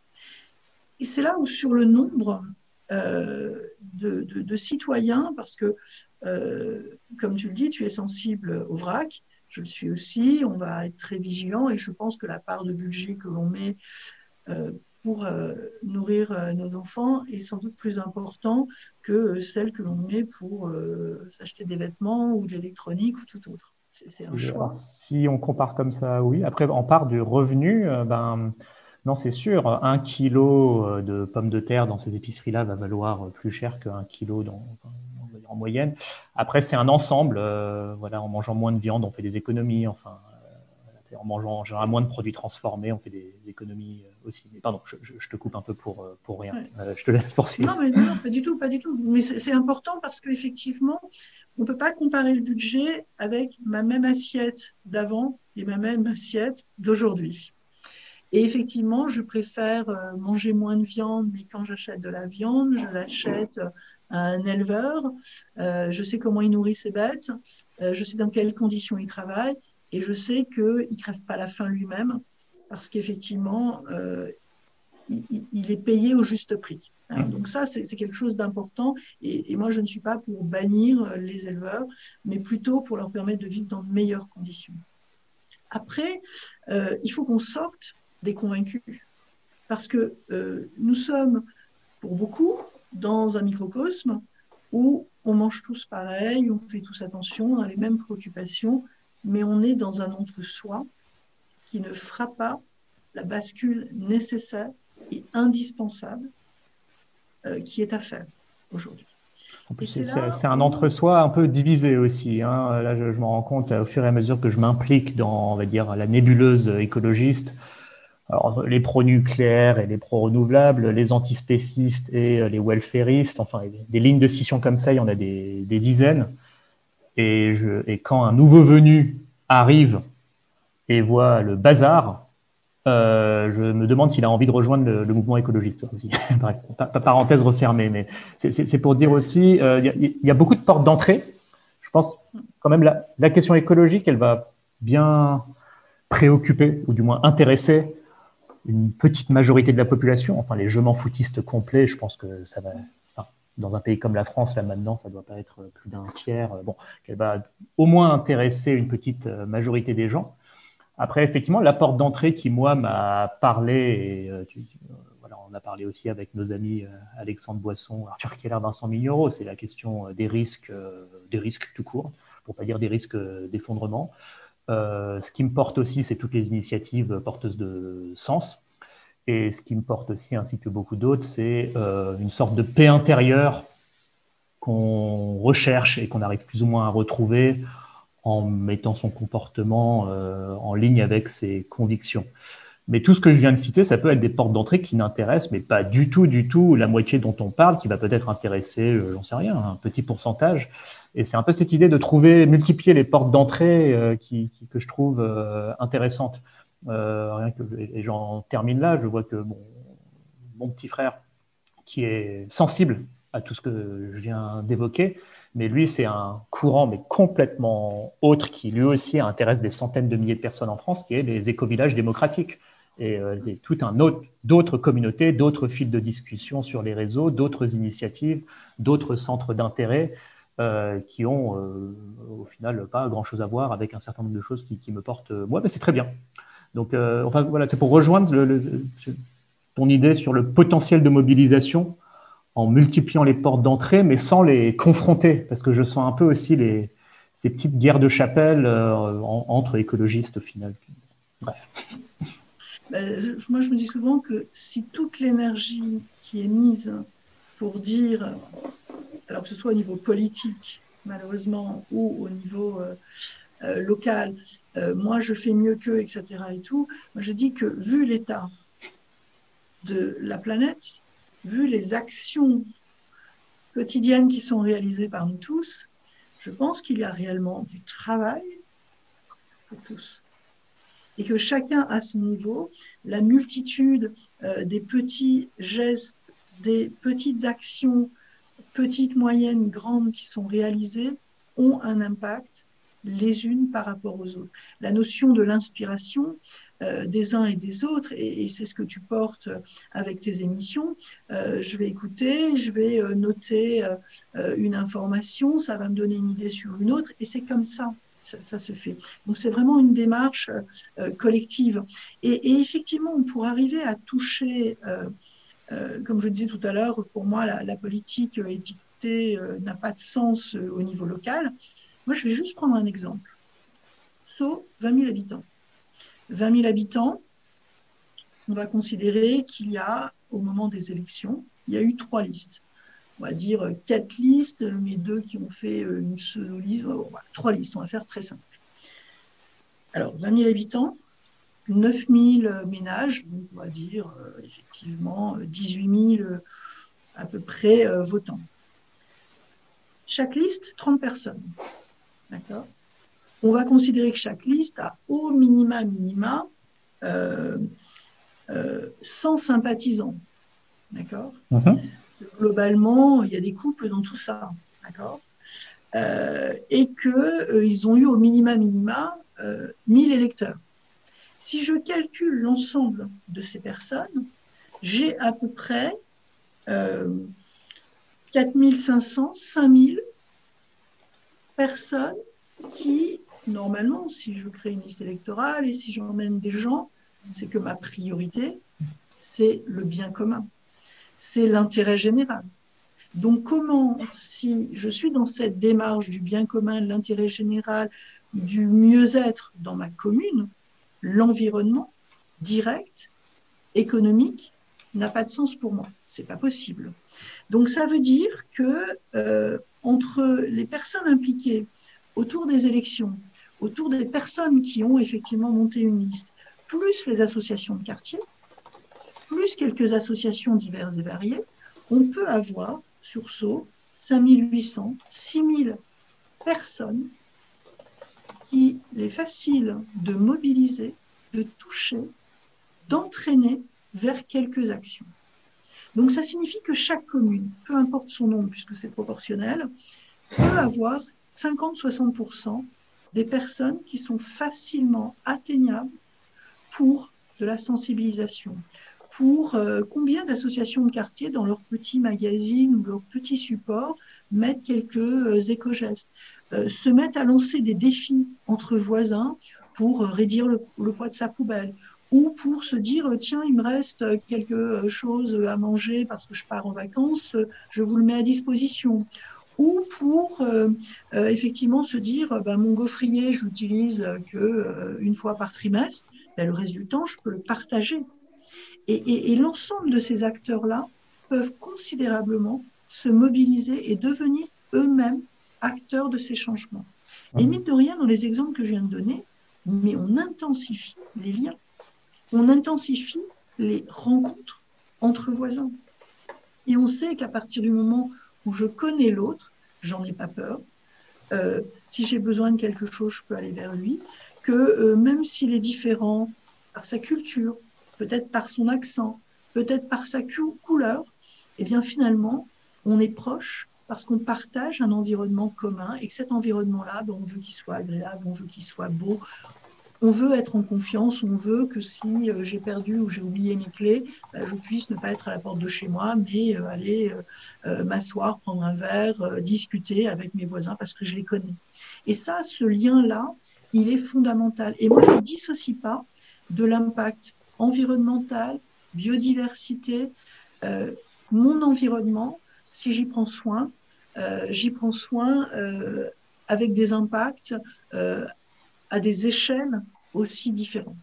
Et c'est là où sur le nombre euh, de, de, de citoyens, parce que, euh, comme tu le dis, tu es sensible au vrac, je le suis aussi, on va être très vigilant et je pense que la part de budget que l'on met euh, pour euh, nourrir euh, nos enfants est sans doute plus important que euh, celle que l'on met pour euh, s'acheter des vêtements ou de l'électronique ou tout autre. C'est un choix. Alors, si on compare comme ça, oui. Après, en part du revenu, euh, ben, non, c'est sûr, un kilo de pommes de terre dans ces épiceries-là va valoir plus cher qu'un kilo dans, en moyenne. Après, c'est un ensemble. Euh, voilà, en mangeant moins de viande, on fait des économies. Enfin, euh, en mangeant en général moins de produits transformés, on fait des économies aussi. Mais pardon, je, je, je te coupe un peu pour, pour rien. Ouais. Euh, je te laisse poursuivre. Non, mais non, non, pas du tout, pas du tout. Mais c'est important parce qu'effectivement, on ne peut pas comparer le budget avec ma même assiette d'avant et ma même assiette d'aujourd'hui. Et effectivement, je préfère manger moins de viande, mais quand j'achète de la viande, je l'achète à un éleveur. Euh, je sais comment il nourrit ses bêtes, euh, je sais dans quelles conditions il travaille, et je sais qu'il ne crève pas la faim lui-même, parce qu'effectivement, euh, il, il est payé au juste prix. Hein, donc ça, c'est quelque chose d'important. Et, et moi, je ne suis pas pour bannir les éleveurs, mais plutôt pour leur permettre de vivre dans de meilleures conditions. Après, euh, il faut qu'on sorte des convaincus. Parce que euh, nous sommes, pour beaucoup, dans un microcosme où on mange tous pareil, on fait tous attention, on a les mêmes préoccupations, mais on est dans un entre-soi qui ne fera pas la bascule nécessaire et indispensable euh, qui est à faire aujourd'hui. En plus, Et c'est c'est là c'est un où, entre-soi un peu divisé aussi, hein. Là, je, je me rends compte au fur et à mesure que je m'implique dans, on va dire, la nébuleuse écologiste. Alors, les pro-nucléaires et les pro-renouvelables, les antispécistes et les welfaristes, enfin, des lignes de scission comme ça, il y en a des, des dizaines. Et, je, et quand un nouveau venu arrive et voit le bazar, euh, je me demande s'il a envie de rejoindre le, le mouvement écologiste aussi. Bref, pas, pas parenthèse refermée, mais c'est pour dire aussi, euh, il y, y a beaucoup de portes d'entrée. Je pense quand même la, la question écologique, elle va bien préoccuper, ou du moins intéresser une petite majorité de la population. Enfin, les je m'en foutistes complets, je pense que ça va. Enfin, dans un pays comme la France, là maintenant, ça doit pas être plus d'un tiers. Bon, qu'elle va au moins intéresser une petite majorité des gens. Après, effectivement, la porte d'entrée qui, moi, m'a parlé, et euh, tu, euh, voilà, on a parlé aussi avec nos amis euh, Alexandre Boisson, Arthur Keller, Vincent Mignereau, c'est la question des risques, euh, des risques tout court, pour pas dire des risques d'effondrement. Euh, ce qui me porte aussi, c'est toutes les initiatives porteuses de sens. Et ce qui me porte aussi, ainsi que beaucoup d'autres, c'est euh, une sorte de paix intérieure qu'on recherche et qu'on arrive plus ou moins à retrouver en mettant son comportement euh, en ligne avec ses convictions. Mais tout ce que je viens de citer, ça peut être des portes d'entrée qui n'intéressent, mais pas du tout, du tout la moitié dont on parle, qui va peut-être intéresser, euh, j'en sais rien, un petit pourcentage. Et c'est un peu cette idée de trouver, multiplier les portes d'entrée euh, qui, qui, que je trouve euh, intéressante. Euh, rien que, et j'en termine là, je vois que bon, mon petit frère, qui est sensible à tout ce que je viens d'évoquer, mais lui, c'est un courant, mais complètement autre, qui lui aussi intéresse des centaines de milliers de personnes en France, qui est les éco-villages démocratiques. Et euh, c'est tout un autre, d'autres communautés, d'autres fils de discussion sur les réseaux, d'autres initiatives, d'autres centres d'intérêt euh, qui ont euh, au final pas grand-chose à voir avec un certain nombre de choses qui, qui me portent euh, moi, mais c'est très bien. Donc, euh, enfin voilà, c'est pour rejoindre le, le, ton idée sur le potentiel de mobilisation en multipliant les portes d'entrée, mais sans les confronter, parce que je sens un peu aussi les, ces petites guerres de chapelle euh, en, entre écologistes au final. Bref. ben, moi, je me dis souvent que si toute l'énergie qui est mise pour dire, alors que ce soit au niveau politique, malheureusement, ou au niveau euh, euh, local, euh, moi je fais mieux qu'eux, et cetera. Et tout, moi, je dis que vu l'état de la planète, vu les actions quotidiennes qui sont réalisées par nous tous, je pense qu'il y a réellement du travail pour tous. Et que chacun à son niveau, la multitude euh, des petits gestes, des petites actions, petites, moyennes, grandes qui sont réalisées, ont un impact les unes par rapport aux autres. La notion de l'inspiration euh, des uns et des autres, et, et c'est ce que tu portes avec tes émissions, euh, je vais écouter, je vais euh, noter euh, une information, ça va me donner une idée sur une autre, et c'est comme ça. Ça, ça se fait. Donc c'est vraiment une démarche euh, collective. Et, et, effectivement, pour arriver à toucher, euh, euh, comme je disais tout à l'heure, pour moi, la, la politique étiquetée euh, n'a pas de sens euh, au niveau local. Moi, je vais juste prendre un exemple. Sceaux, vingt mille habitants. vingt mille habitants, on va considérer qu'il y a, au moment des élections, il y a eu trois listes. On va dire quatre listes, mais deux qui ont fait une pseudo-liste. Trois listes, on va faire très simple. Alors, vingt mille habitants, neuf mille ménages, donc on va dire euh, effectivement dix-huit mille euh, à peu près euh, votants. Chaque liste, trente personnes. D'accord ? On va considérer que chaque liste a au minima, minima, euh, euh, cent sympathisants. D'accord ? Mm-hmm. Globalement, il y a des couples dans tout ça. D'accord ? euh, Et qu'ils euh, ont eu au minima, minima, euh, mille électeurs. Si je calcule l'ensemble de ces personnes, j'ai à peu près euh, quatre mille cinq cents, cinq mille personnes qui, normalement, si je crée une liste électorale et si j'emmène des gens, c'est que ma priorité, c'est le bien commun, c'est l'intérêt général. Donc comment, si je suis dans cette démarche du bien commun, de l'intérêt général, du mieux-être dans ma commune, l'environnement direct, économique, n'a pas de sens pour moi. C'est pas possible. Donc ça veut dire que euh, entre les personnes impliquées autour des élections, autour des personnes qui ont effectivement monté une liste, plus les associations de quartier, plus quelques associations diverses et variées, on peut avoir sur Sceaux cinq mille huit cents, six mille personnes qu'il est facile de mobiliser, de toucher, d'entraîner vers quelques actions. Donc ça signifie que chaque commune, peu importe son nombre puisque c'est proportionnel, peut avoir cinquante à soixante pour cent des personnes qui sont facilement atteignables pour de la sensibilisation. Pour euh, combien d'associations de quartier dans leur petit magazine ou leur petit support mettent quelques euh, éco-gestes, euh, se mettent à lancer des défis entre voisins pour euh, réduire le, le poids de sa poubelle, ou pour se dire tiens, il me reste quelque chose à manger parce que je pars en vacances, je vous le mets à disposition. Ou pour euh, euh, effectivement se dire ben, mon gaufrier, je l'utilise que euh, une fois par trimestre, ben, le reste du temps, je peux le partager. Et, et, et l'ensemble de ces acteurs-là peuvent considérablement se mobiliser et devenir eux-mêmes acteurs de ces changements. Et mine de rien, dans les exemples que je viens de donner, mais on intensifie les liens, on intensifie les rencontres entre voisins. Et on sait qu'à partir du moment où je connais l'autre, j'en ai pas peur. Euh, si j'ai besoin de quelque chose, je peux aller vers lui. Que euh, même s'il est différent par sa culture, peut-être par son accent, peut-être par sa couleur, eh bien finalement, on est proche parce qu'on partage un environnement commun et que cet environnement-là, ben, on veut qu'il soit agréable, on veut qu'il soit beau, on veut être en confiance, on veut que si euh, j'ai perdu ou j'ai oublié mes clés, ben, je puisse ne pas être à la porte de chez moi, mais euh, aller euh, euh, m'asseoir, prendre un verre, euh, discuter avec mes voisins parce que je les connais. Et ça, ce lien-là, il est fondamental. Et moi, je ne dissocie pas de l'impact environnemental, biodiversité, euh, mon environnement, si j'y prends soin, euh, j'y prends soin euh, avec des impacts euh, à des échelles aussi différentes.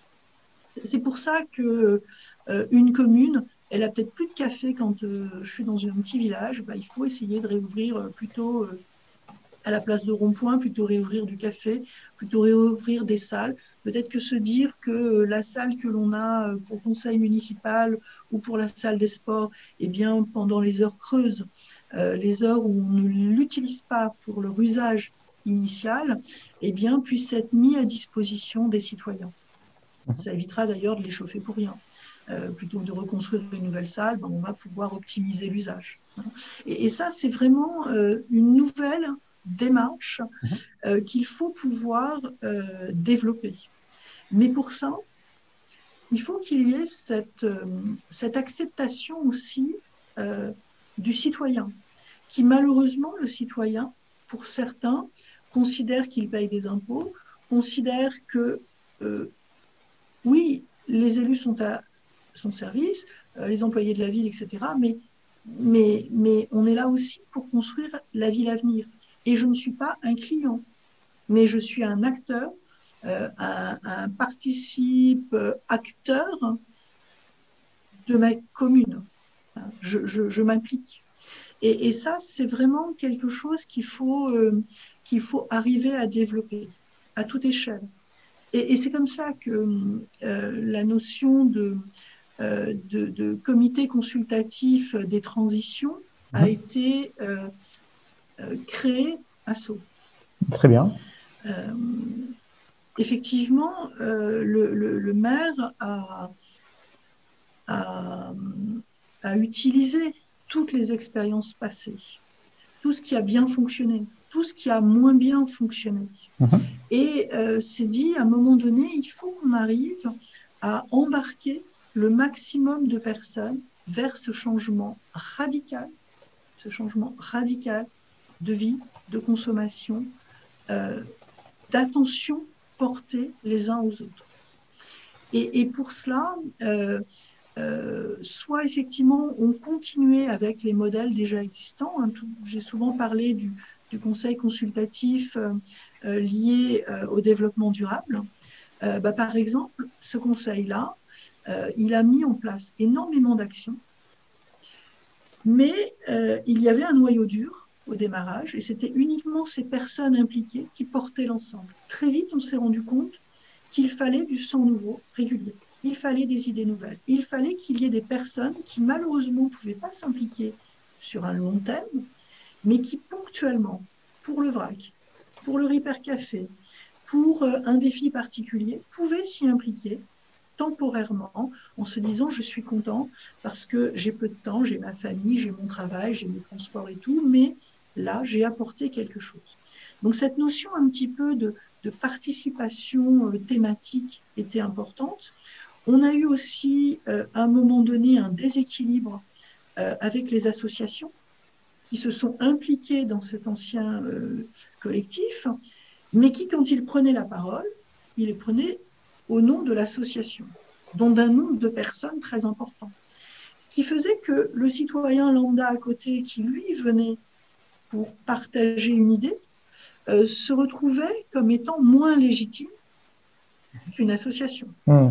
C'est pour ça que euh, une commune, elle a peut-être plus de café quand euh, je suis dans un petit village, bah, il faut essayer de réouvrir plutôt euh, à la place de rond-point, plutôt réouvrir du café, plutôt réouvrir des salles. Peut-être que se dire que la salle que l'on a pour le conseil municipal ou pour la salle des sports, eh bien, pendant les heures creuses, euh, les heures où on ne l'utilise pas pour leur usage initial, eh bien, puisse être mis à disposition des citoyens. Ça évitera d'ailleurs de les chauffer pour rien. Euh, plutôt que de reconstruire une nouvelle salle, ben, on va pouvoir optimiser l'usage. Et, et ça, c'est vraiment euh, une nouvelle démarche euh, qu'il faut pouvoir euh, développer. Mais pour ça, il faut qu'il y ait cette, euh, cette acceptation aussi euh, du citoyen, qui malheureusement, le citoyen, pour certains, considère qu'il paye des impôts, considère que, euh, oui, les élus sont à son service, euh, les employés de la ville, et cetera, mais, mais, mais on est là aussi pour construire la ville à venir. Et je ne suis pas un client, mais je suis un acteur, euh, un, un participe euh, acteur de ma commune. Je, je, je m'implique. Et, et ça, c'est vraiment quelque chose qu'il faut, euh, qu'il faut arriver à développer à toute échelle. Et, et c'est comme ça que euh, la notion de, euh, de, de comité consultatif des transitions a été euh, euh, créée à Sceaux. Très bien. Euh, effectivement, euh, le, le, le maire a, a, a utilisé toutes les expériences passées, tout ce qui a bien fonctionné, tout ce qui a moins bien fonctionné. Mmh. Et euh, s'est dit, à un moment donné, il faut qu'on arrive à embarquer le maximum de personnes vers ce changement radical, ce changement radical de vie, de consommation, euh, d'attention portée les uns aux autres. Et, et pour cela, euh, euh, soit effectivement on continuait avec les modèles déjà existants, hein, j'ai souvent parlé du, du conseil consultatif euh, euh, lié euh, au développement durable. Euh, bah, par exemple, ce conseil-là, Euh, il a mis en place énormément d'actions, mais euh, il y avait un noyau dur au démarrage, et c'était uniquement ces personnes impliquées qui portaient l'ensemble. Très vite, on s'est rendu compte qu'il fallait du sang nouveau, régulier. Il fallait des idées nouvelles. Il fallait qu'il y ait des personnes qui, malheureusement, ne pouvaient pas s'impliquer sur un long terme, mais qui, ponctuellement, pour le vrac, pour le Ripper Café, pour euh, un défi particulier, pouvaient s'y impliquer temporairement en se disant je suis content parce que j'ai peu de temps, j'ai ma famille, j'ai mon travail, j'ai mes transports et tout, mais là j'ai apporté quelque chose. Donc cette notion un petit peu de, de participation euh, thématique était importante. On a eu aussi euh, à un moment donné un déséquilibre euh, avec les associations qui se sont impliquées dans cet ancien euh, collectif, mais qui, quand ils prenaient la parole, ils les prenaient au nom de l'association, dont d'un nombre de personnes très important. Ce qui faisait que le citoyen lambda à côté, qui lui venait pour partager une idée, euh, se retrouvait comme étant moins légitime qu'une association. Mmh.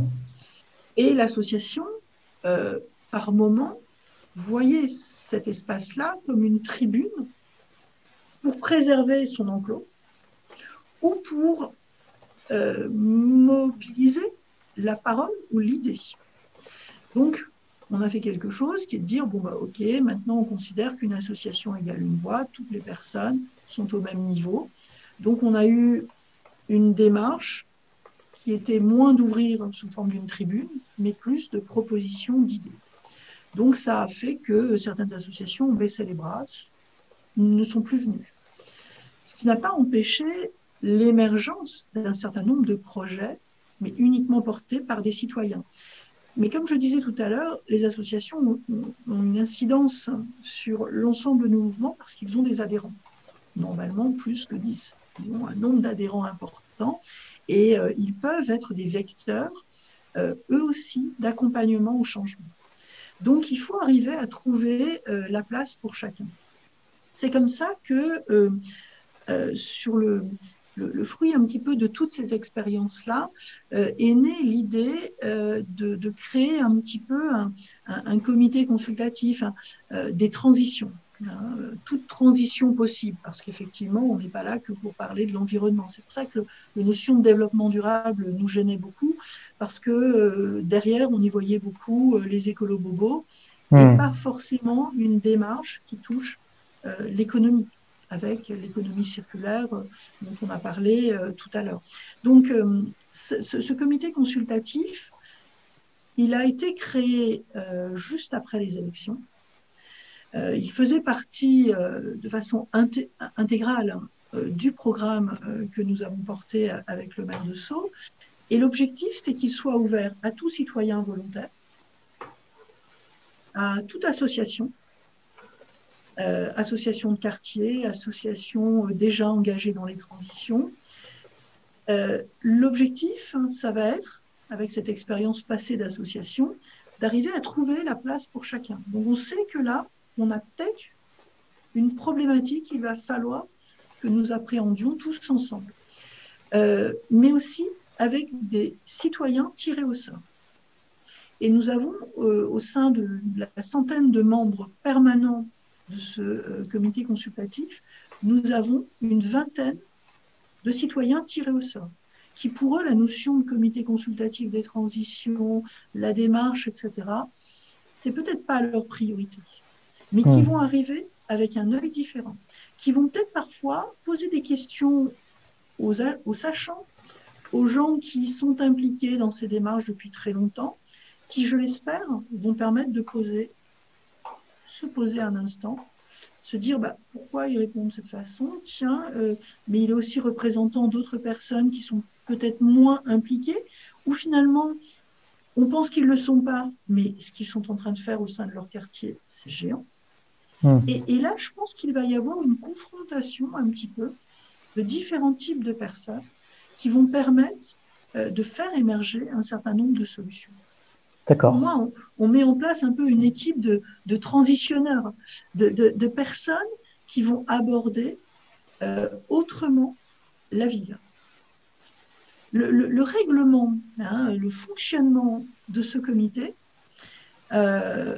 Et l'association, euh, par moment, voyait cet espace-là comme une tribune pour préserver son enclos ou pour euh, mobiliser la parole ou l'idée. Donc, on a fait quelque chose qui est de dire, bon, bah, ok, maintenant on considère qu'une association égale une voix, toutes les personnes sont au même niveau. Donc, on a eu une démarche qui était moins d'ouvrir sous forme d'une tribune, mais plus de propositions d'idées. Donc, ça a fait que certaines associations ont baissé les bras, ne sont plus venues. Ce qui n'a pas empêché l'émergence d'un certain nombre de projets, mais uniquement portés par des citoyens. Mais comme je disais tout à l'heure, les associations ont, ont une incidence sur l'ensemble de nos mouvements parce qu'ils ont des adhérents, normalement plus que dix. Ils ont un nombre d'adhérents important et euh, ils peuvent être des vecteurs, euh, eux aussi, d'accompagnement au changement. Donc, il faut arriver à trouver euh, la place pour chacun. C'est comme ça que euh, euh, sur le, le, le fruit un petit peu de toutes ces expériences-là euh, est née l'idée euh, de, de créer un petit peu un, un, un comité consultatif, hein, euh, des transitions. Hein, toute transition possible, parce qu'effectivement, on n'est pas là que pour parler de l'environnement. C'est pour ça que le, la notion de développement durable nous gênait beaucoup, parce que euh, derrière, on y voyait beaucoup euh, les écolos-bobos, mmh. et pas forcément une démarche qui touche euh, l'économie, avec l'économie circulaire dont on a parlé euh, tout à l'heure. Donc, euh, ce, ce comité consultatif, il a été créé euh, juste après les élections. Euh, il faisait partie euh, de façon inté intégrale euh, du programme euh, que nous avons porté avec le maire de Sceaux. Et l'objectif, c'est qu'il soit ouvert à tout citoyen volontaire, à toute association, Euh, associations de quartier, associations euh, déjà engagées dans les transitions. Euh, L'objectif, hein, ça va être, avec cette expérience passée d'association, d'arriver à trouver la place pour chacun. Donc on sait que là, on a peut-être une problématique qu'il va falloir que nous appréhendions tous ensemble. Euh, mais aussi avec des citoyens tirés au sort. Et nous avons, euh, au sein de la centaine de membres permanents de ce euh, comité consultatif, nous avons une vingtaine de citoyens tirés au sort, qui pour eux, la notion de comité consultatif des transitions, la démarche, et cetera, c'est peut-être pas leur priorité, mais qui mmh. vont arriver avec un œil différent, qui vont peut-être parfois poser des questions aux, aux sachants, aux gens qui sont impliqués dans ces démarches depuis très longtemps, qui, je l'espère, vont permettre de poser se poser un instant, se dire bah, pourquoi il répond de cette façon, tiens, euh, mais il est aussi représentant d'autres personnes qui sont peut-être moins impliquées, ou finalement, on pense qu'ils ne le sont pas, mais ce qu'ils sont en train de faire au sein de leur quartier, c'est géant. Mmh. Et, et là, je pense qu'il va y avoir une confrontation un petit peu de différents types de personnes qui vont permettre euh, de faire émerger un certain nombre de solutions. Pour moi, on, on met en place un peu une équipe de, de transitionneurs, de, de, de personnes qui vont aborder euh, autrement la ville. le, le, le règlement, hein, le fonctionnement de ce comité, euh,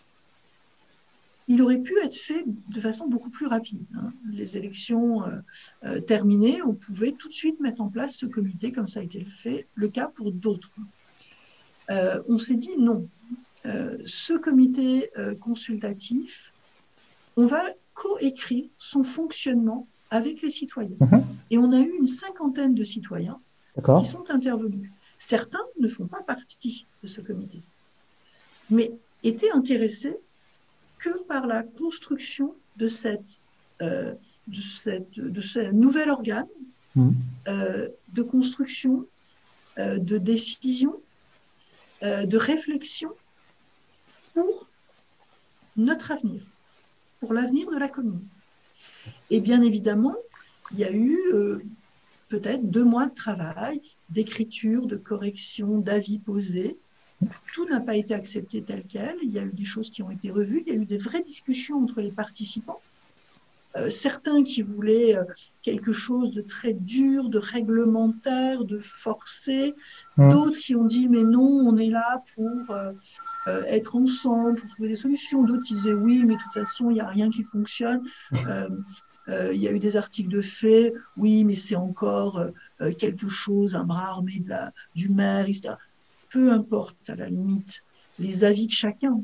il aurait pu être fait de façon beaucoup plus rapide. Hein. Les élections euh, euh, terminées, on pouvait tout de suite mettre en place ce comité, comme ça a été fait, le cas pour d'autres. Euh, on s'est dit non, euh, ce comité euh, consultatif, on va coécrire son fonctionnement avec les citoyens. Mmh. Et on a eu une cinquantaine de citoyens qui sont intervenus. Certains ne font pas partie de ce comité, mais étaient intéressés que par la construction de, cette, euh, de, cette, de ce nouvel organe, mmh. euh, de construction, euh, de décision, euh, de réflexion pour notre avenir, pour l'avenir de la commune. Et bien évidemment, il y a eu euh, peut-être deux mois de travail, d'écriture, de correction, d'avis posés. Tout n'a pas été accepté tel quel. Il y a eu des choses qui ont été revues. Il y a eu des vraies discussions entre les participants. Euh, certains qui voulaient euh, quelque chose de très dur, de réglementaire, de forcé. Mmh. D'autres qui ont dit, mais non, on est là pour euh, euh, être ensemble, pour trouver des solutions. D'autres qui disaient, oui, mais de toute façon, il n'y a rien qui fonctionne. Euh, euh, il y a eu des articles de fait, oui, mais c'est encore euh, quelque chose, un bras armé de la, du maire, et cetera. Peu importe, à la limite, les avis de chacun.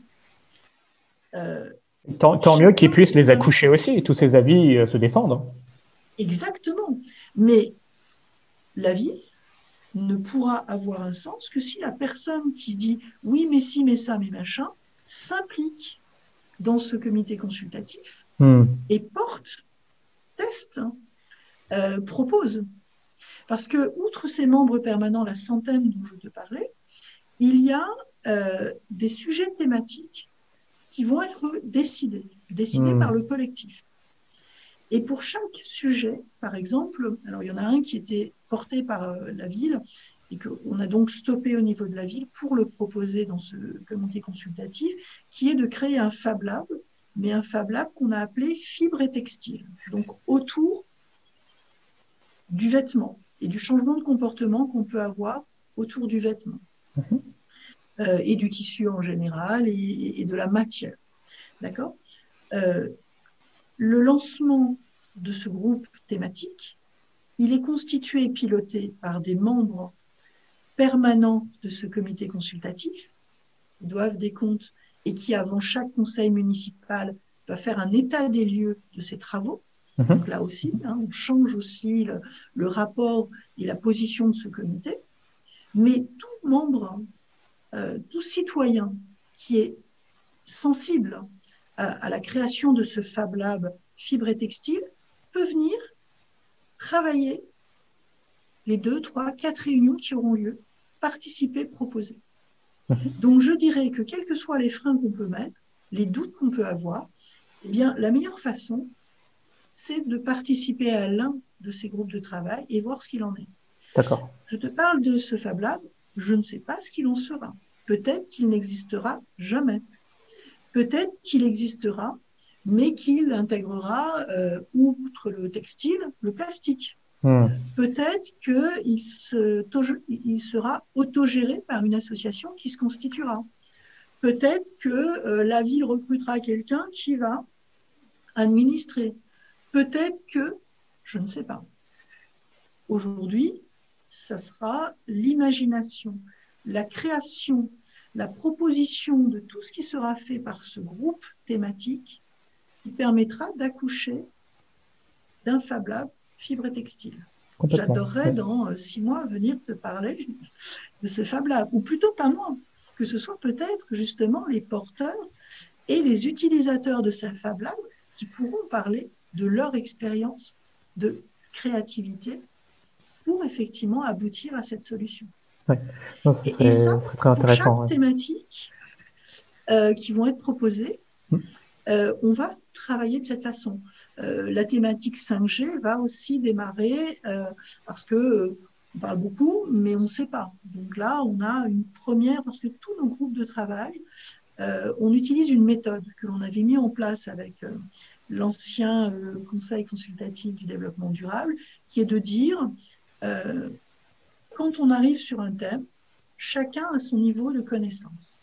Euh, tant tant mieux qu'ils puissent les accoucher aussi, et tous ces avis euh, se défendent. Exactement. Mais l'avis ne pourra avoir un sens que si la personne qui dit oui, mais si, mais ça, mais machin, s'implique dans ce comité consultatif mmh. et porte, teste, euh, propose. Parce que, outre ces membres permanents, la centaine dont je te parlais, il y a euh, des sujets thématiques qui vont être décidés, décidés mmh. par le collectif. Et pour chaque sujet, par exemple, alors il y en a un qui était porté par euh, la ville et qu'on a donc stoppé au niveau de la ville pour le proposer dans ce comité consultatif, qui est de créer un Fab Lab, mais un Fab Lab qu'on a appelé fibre et textile, donc autour du vêtement et du changement de comportement qu'on peut avoir autour du vêtement mmh. euh, et du tissu en général et, et de la matière. D'accord euh, Le lancement de ce groupe thématique, il est constitué et piloté par des membres permanents de ce comité consultatif, qui doivent des comptes et qui, avant chaque conseil municipal, va faire un état des lieux de ses travaux. Mmh. Donc là aussi, hein, on change aussi le, le rapport et la position de ce comité. Mais tout membre, euh, tout citoyen qui est sensible à, à la création de ce Fab Lab fibre et textile peut venir travailler les deux, trois, quatre réunions qui auront lieu, participer, proposer. Donc je dirais que quels que soient les freins qu'on peut mettre, les doutes qu'on peut avoir, eh bien la meilleure façon, c'est de participer à l'un de ces groupes de travail et voir ce qu'il en est. D'accord. Je te parle de ce Fab Lab, je ne sais pas ce qu'il en sera. Peut-être qu'il n'existera jamais. Peut-être qu'il existera, mais qu'il intégrera, euh, outre le textile, le plastique. Mmh. Peut-être qu'il se, il sera autogéré par une association qui se constituera. Peut-être que euh, la ville recrutera quelqu'un qui va administrer. Peut-être que, je ne sais pas. Aujourd'hui, ça sera l'imagination, la création, la proposition de tout ce qui sera fait par ce groupe thématique qui permettra d'accoucher d'un Fab Lab fibre et textile. J'adorerais ouais. dans euh, six mois venir te parler de ce Fab Lab, ou plutôt pas moi, que ce soit peut-être justement les porteurs et les utilisateurs de ce Fab Lab qui pourront parler de leur expérience de créativité pour effectivement aboutir à cette solution. Ouais. Non, et, et ça, très intéressant, pour chaque ouais. thématique euh, qui vont être proposées, mmh. Euh, on va travailler de cette façon. Euh, la thématique cinq G va aussi démarrer euh, parce que euh, on parle beaucoup, mais on ne sait pas. Donc là, on a une première, parce que tous nos groupes de travail, euh, on utilise une méthode que l'on avait mis en place avec euh, l'ancien euh, Conseil consultatif du développement durable, qui est de dire euh, quand on arrive sur un thème, chacun a son niveau de connaissance.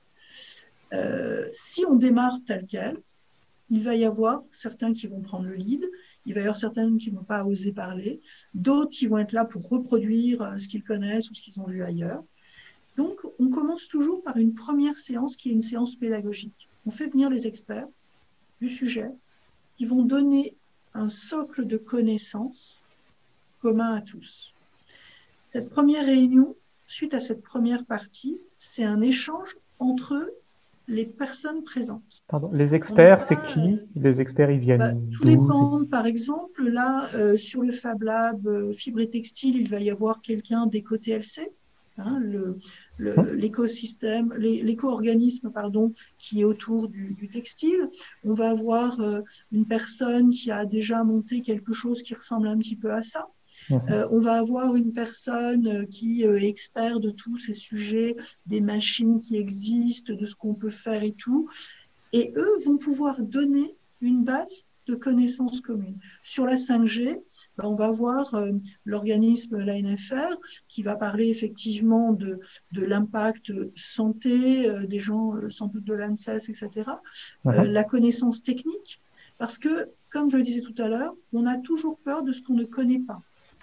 Euh, si on démarre tel quel, il va y avoir certains qui vont prendre le lead, il va y avoir certains qui ne vont pas oser parler, d'autres qui vont être là pour reproduire ce qu'ils connaissent ou ce qu'ils ont vu ailleurs. Donc, on commence toujours par une première séance qui est une séance pédagogique. On fait venir les experts du sujet qui vont donner un socle de connaissances commun à tous. Cette première réunion, suite à cette première partie, c'est un échange entre les personnes présentes. Pardon, les experts, c'est qui? Les experts, ils bah, viennent Tout d'où? dépend. Par exemple, là, euh, sur le Fab Lab euh, Fibre et Textile, il va y avoir quelqu'un d'Eco T L C, hein, le, le, l'écosystème, l'éco-organisme, pardon, qui est autour du, du textile. On va avoir euh, une personne qui a déjà monté quelque chose qui ressemble un petit peu à ça. Euh, on va avoir une personne qui euh, est expert de tous ces sujets, des machines qui existent, de ce qu'on peut faire et tout. Et eux vont pouvoir donner une base de connaissances communes. Sur la cinq G, ben on va voir euh, l'organisme, l'A N F R, qui va parler effectivement de, de l'impact santé, euh, des gens euh, sans doute de l'ANSES, et cetera. Euh, Uh-huh. la connaissance technique, parce que, comme je le disais tout à l'heure, on a toujours peur de ce qu'on ne connaît pas.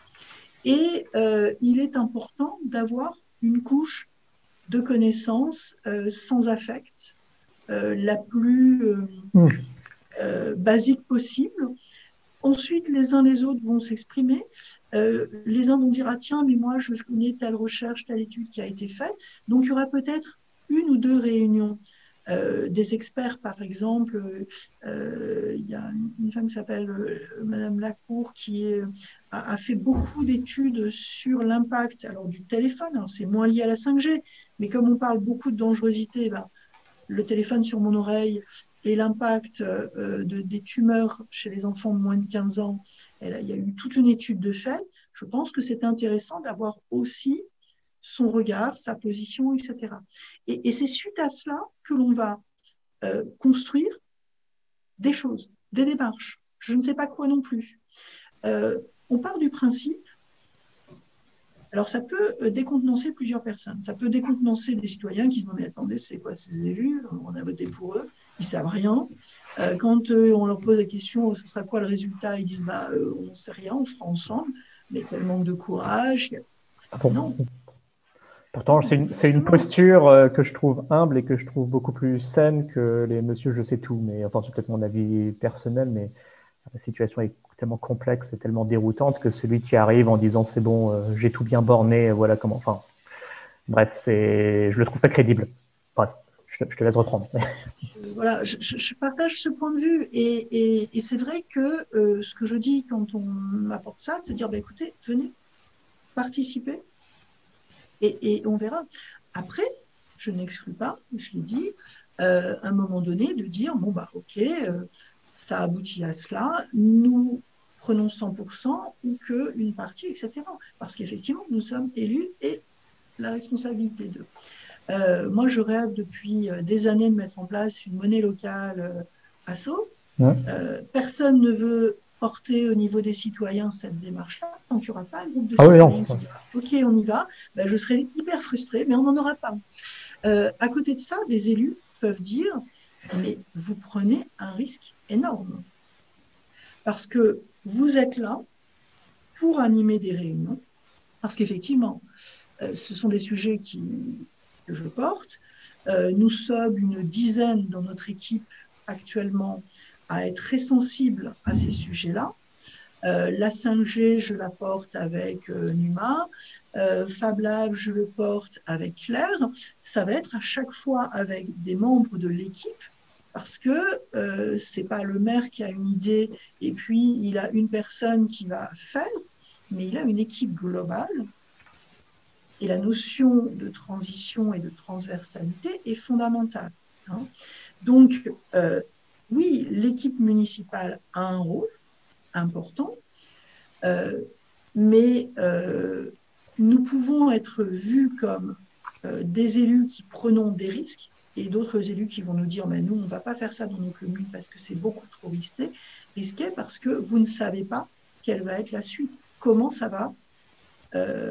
Et euh, il est important d'avoir une couche de connaissances euh, sans affect, euh, la plus euh, mmh. euh, basique possible. Ensuite, les uns les autres vont s'exprimer. Euh, les uns vont dire, ah tiens, mais moi, je connais telle recherche, telle étude qui a été faite. Donc, il y aura peut-être une ou deux réunions. Euh, des experts, par exemple, euh, il y a une femme qui s'appelle euh, Madame Lacour qui est, a, a fait beaucoup d'études sur l'impact alors, du téléphone. Alors, c'est moins lié à la cinq G, mais comme on parle beaucoup de dangerosité, ben, le téléphone sur mon oreille et l'impact euh, de, des tumeurs chez les enfants de moins de quinze ans, elle, il y a eu toute une étude de fait. Je pense que c'est intéressant d'avoir aussi son regard, sa position, et cetera. Et, et c'est suite à cela que l'on va euh, construire des choses, des démarches. Je ne sais pas quoi non plus. Euh, on part du principe, alors ça peut euh, décontenancer plusieurs personnes. Ça peut décontenancer des citoyens qui se disent « mais attendez, c'est quoi ces élus? On a voté pour eux, ils savent rien. Euh, » Quand euh, on leur pose la question « ce sera quoi le résultat ?» Ils disent bah, euh, « on ne sait rien, on fera ensemble. » Mais quel manque de courage. Bon. Non. Pourtant, c'est une, c'est une posture euh, que je trouve humble et que je trouve beaucoup plus saine que les monsieur je sais tout. Mais enfin, c'est peut-être mon avis personnel, mais la situation est tellement complexe et tellement déroutante que celui qui arrive en disant c'est bon, euh, j'ai tout bien borné, voilà comment. Enfin, bref, c'est, je le trouve pas crédible. Bref, je, je te laisse reprendre. Voilà, je, je partage ce point de vue et, et, et c'est vrai que euh, ce que je dis quand on m'apporte ça, c'est de dire bah, écoutez, venez participer et, et on verra. Après, je n'exclus pas, je l'ai dit, euh, à un moment donné, de dire bon, bah, ok, euh, ça aboutit à cela, nous prenons cent pour cent ou qu'une partie, et cetera. Parce qu'effectivement, nous sommes élus et la responsabilité d'eux. Euh, moi, je rêve depuis des années de mettre en place une monnaie locale euh, asso. Ouais. Euh, personne ne veut porter au niveau des citoyens cette démarche-là. Tant qu'il n'y aura pas un groupe de Ah oui, citoyens non. qui dira « Ok, on y va ben, », je serai hyper frustrée, mais on n'en aura pas. Euh, à côté de ça, des élus peuvent dire « Mais vous prenez un risque énorme. Parce que vous êtes là pour animer des réunions, parce qu'effectivement, euh, ce sont des sujets qui, que je porte. Euh, nous sommes une dizaine dans notre équipe actuellement à être très sensibles à ces sujets-là. Euh, la cinq G, je la porte avec euh, Numa. Euh, Fab Lab, je le porte avec Claire. Ça va être à chaque fois avec des membres de l'équipe parce que euh, c'est pas le maire qui a une idée et puis il a une personne qui va faire, mais il a une équipe globale. Et la notion de transition et de transversalité est fondamentale. Hein. Donc, euh, oui, l'équipe municipale a un rôle important, euh, mais euh, nous pouvons être vus comme euh, des élus qui prenons des risques et d'autres élus qui vont nous dire mais nous, on ne va pas faire ça dans nos communes parce que c'est beaucoup trop risqué, risqué parce que vous ne savez pas quelle va être la suite, comment ça va euh,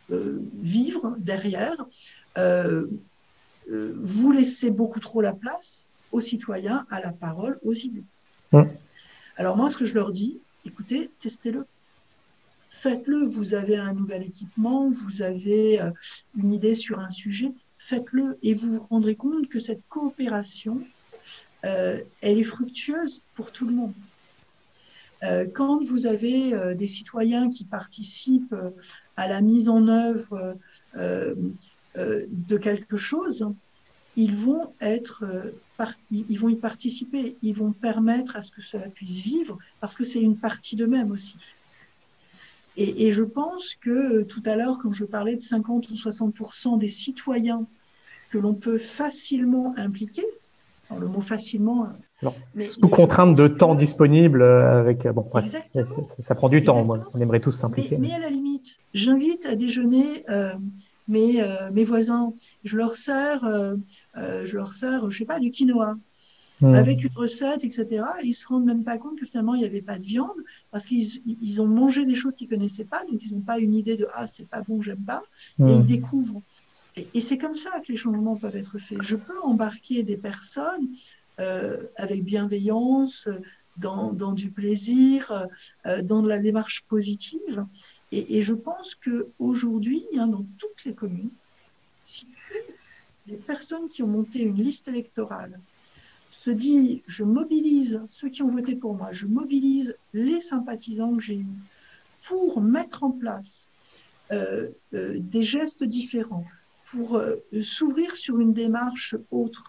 euh, vivre derrière, euh, euh, vous laissez beaucoup trop la place aux citoyens, à la parole, aux idées. Mm. Alors moi, ce que je leur dis, écoutez, testez-le. Faites-le, vous avez un nouvel équipement, vous avez euh, une idée sur un sujet, faites-le et vous vous rendrez compte que cette coopération, euh, elle est fructueuse pour tout le monde. Euh, quand vous avez euh, des citoyens qui participent euh, à la mise en œuvre euh, euh, de quelque chose, ils vont être, euh, par, ils vont y participer, ils vont permettre à ce que cela puisse vivre, parce que c'est une partie d'eux-mêmes aussi. Et, et je pense que tout à l'heure, quand je parlais de cinquante ou soixante pour cent des citoyens que l'on peut facilement impliquer, alors le mot facilement, Alors, mais, sous mais contrainte de temps que... disponible, avec bon, bref, ça, ça prend du Exactement. temps. Moi, on aimerait tous s'impliquer. Mais, mais à la limite, j'invite à déjeuner euh, mes, euh, mes voisins. Je leur sers, euh, euh, je leur sers, je sais pas, du quinoa. Mmh. Avec une recette, et cetera. Ils se rendent même pas compte que finalement il n'y avait pas de viande parce qu'ils ils ont mangé des choses qu'ils connaissaient pas, donc ils n'ont pas une idée de ah c'est pas bon, j'aime pas, Mmh. et ils découvrent. Et, et c'est comme ça que les changements peuvent être faits. Je peux embarquer des personnes euh, avec bienveillance, dans, dans du plaisir, euh, dans de la démarche positive. Et, et je pense que aujourd'hui, hein, dans toutes les communes, si les personnes qui ont monté une liste électorale se dit, je mobilise ceux qui ont voté pour moi, je mobilise les sympathisants que j'ai eus pour mettre en place euh, euh, des gestes différents, pour euh, s'ouvrir sur une démarche autre,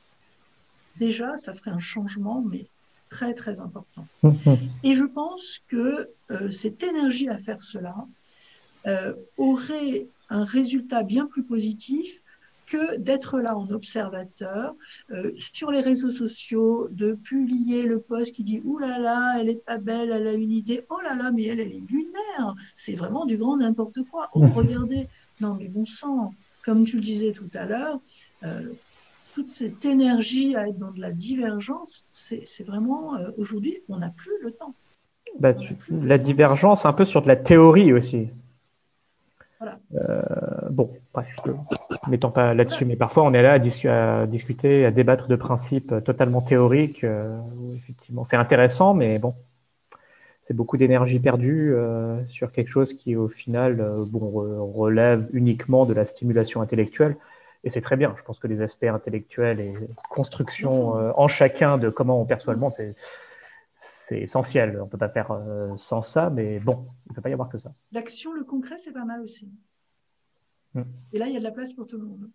déjà, ça ferait un changement, mais très, très important. Mmh. Et je pense que euh, cette énergie à faire cela euh, aurait un résultat bien plus positif que d'être là en observateur, euh, sur les réseaux sociaux, de publier le post qui dit « Ouh là là, elle est pas belle, elle a une idée. Oh là là, mais elle, elle est lunaire. C'est vraiment du grand n'importe quoi. Oh, regardez. » Non, mais bon sang, comme tu le disais tout à l'heure, euh, toute cette énergie à être dans de la divergence, c'est vraiment, euh, aujourd'hui, on n'a plus le temps. Bah, la divergence, un peu sur de la théorie aussi. Voilà. Euh, bon, bref, je ne m'étends pas là-dessus, voilà. Mais parfois on est là à, dis à discuter, à débattre de principes totalement théoriques. Euh, où effectivement, c'est intéressant, mais bon, c'est beaucoup d'énergie perdue euh, sur quelque chose qui, au final, euh, bon, re relève uniquement de la stimulation intellectuelle. Et c'est très bien. Je pense que les aspects intellectuels et construction euh, en chacun de comment on perçoit le monde, c'est c'est essentiel. On ne peut pas faire euh, sans ça, mais bon, il ne peut pas y avoir que ça. L'action, le concret, c'est pas mal aussi. Mmh. Et là, il y a de la place pour tout le monde.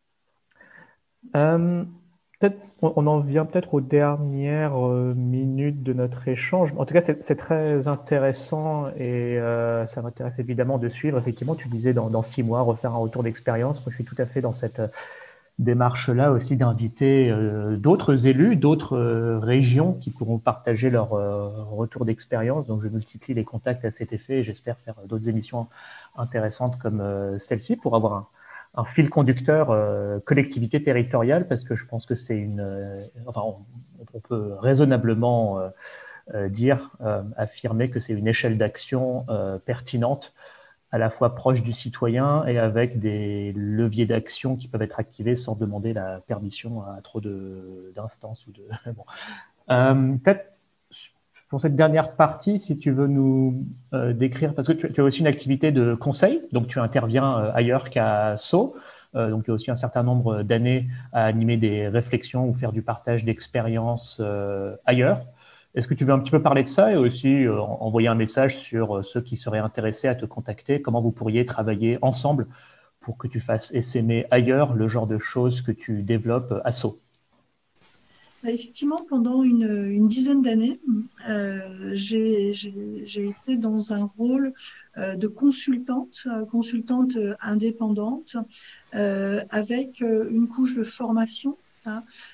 Euh, peut-être, on en vient peut-être aux dernières euh, minutes de notre échange. En tout cas, c'est très intéressant et euh, ça m'intéresse évidemment de suivre. Effectivement, tu disais dans, dans six mois, refaire un retour d'expérience. Moi, je suis tout à fait dans cette euh, démarche-là aussi d'inviter euh, d'autres élus, d'autres euh, régions qui pourront partager leur euh, retour d'expérience. Donc, je multiplie les contacts à cet effet et j'espère faire d'autres émissions intéressantes comme euh, celle-ci pour avoir un, un fil conducteur euh, collectivité territoriale, parce que je pense que c'est une... Euh, enfin, on, on peut raisonnablement euh, euh, dire, euh, affirmer que c'est une échelle d'action euh, pertinente, à la fois proche du citoyen et avec des leviers d'action qui peuvent être activés sans demander la permission à trop d'instances. ou de. Bon. Euh, Peut-être pour cette dernière partie, si tu veux nous euh, décrire, parce que tu, tu as aussi une activité de conseil, donc tu interviens euh, ailleurs qu'à Sceaux, euh, donc tu as aussi un certain nombre d'années à animer des réflexions ou faire du partage d'expériences euh, ailleurs. Est-ce que tu veux un petit peu parler de ça et aussi euh, envoyer un message sur euh, ceux qui seraient intéressés à te contacter, comment vous pourriez travailler ensemble pour que tu fasses essaimer ailleurs le genre de choses que tu développes à Sceaux? Effectivement, pendant une, une dizaine d'années, euh, j'ai été dans un rôle euh, de consultante, consultante indépendante, euh, avec une couche de formation, hein,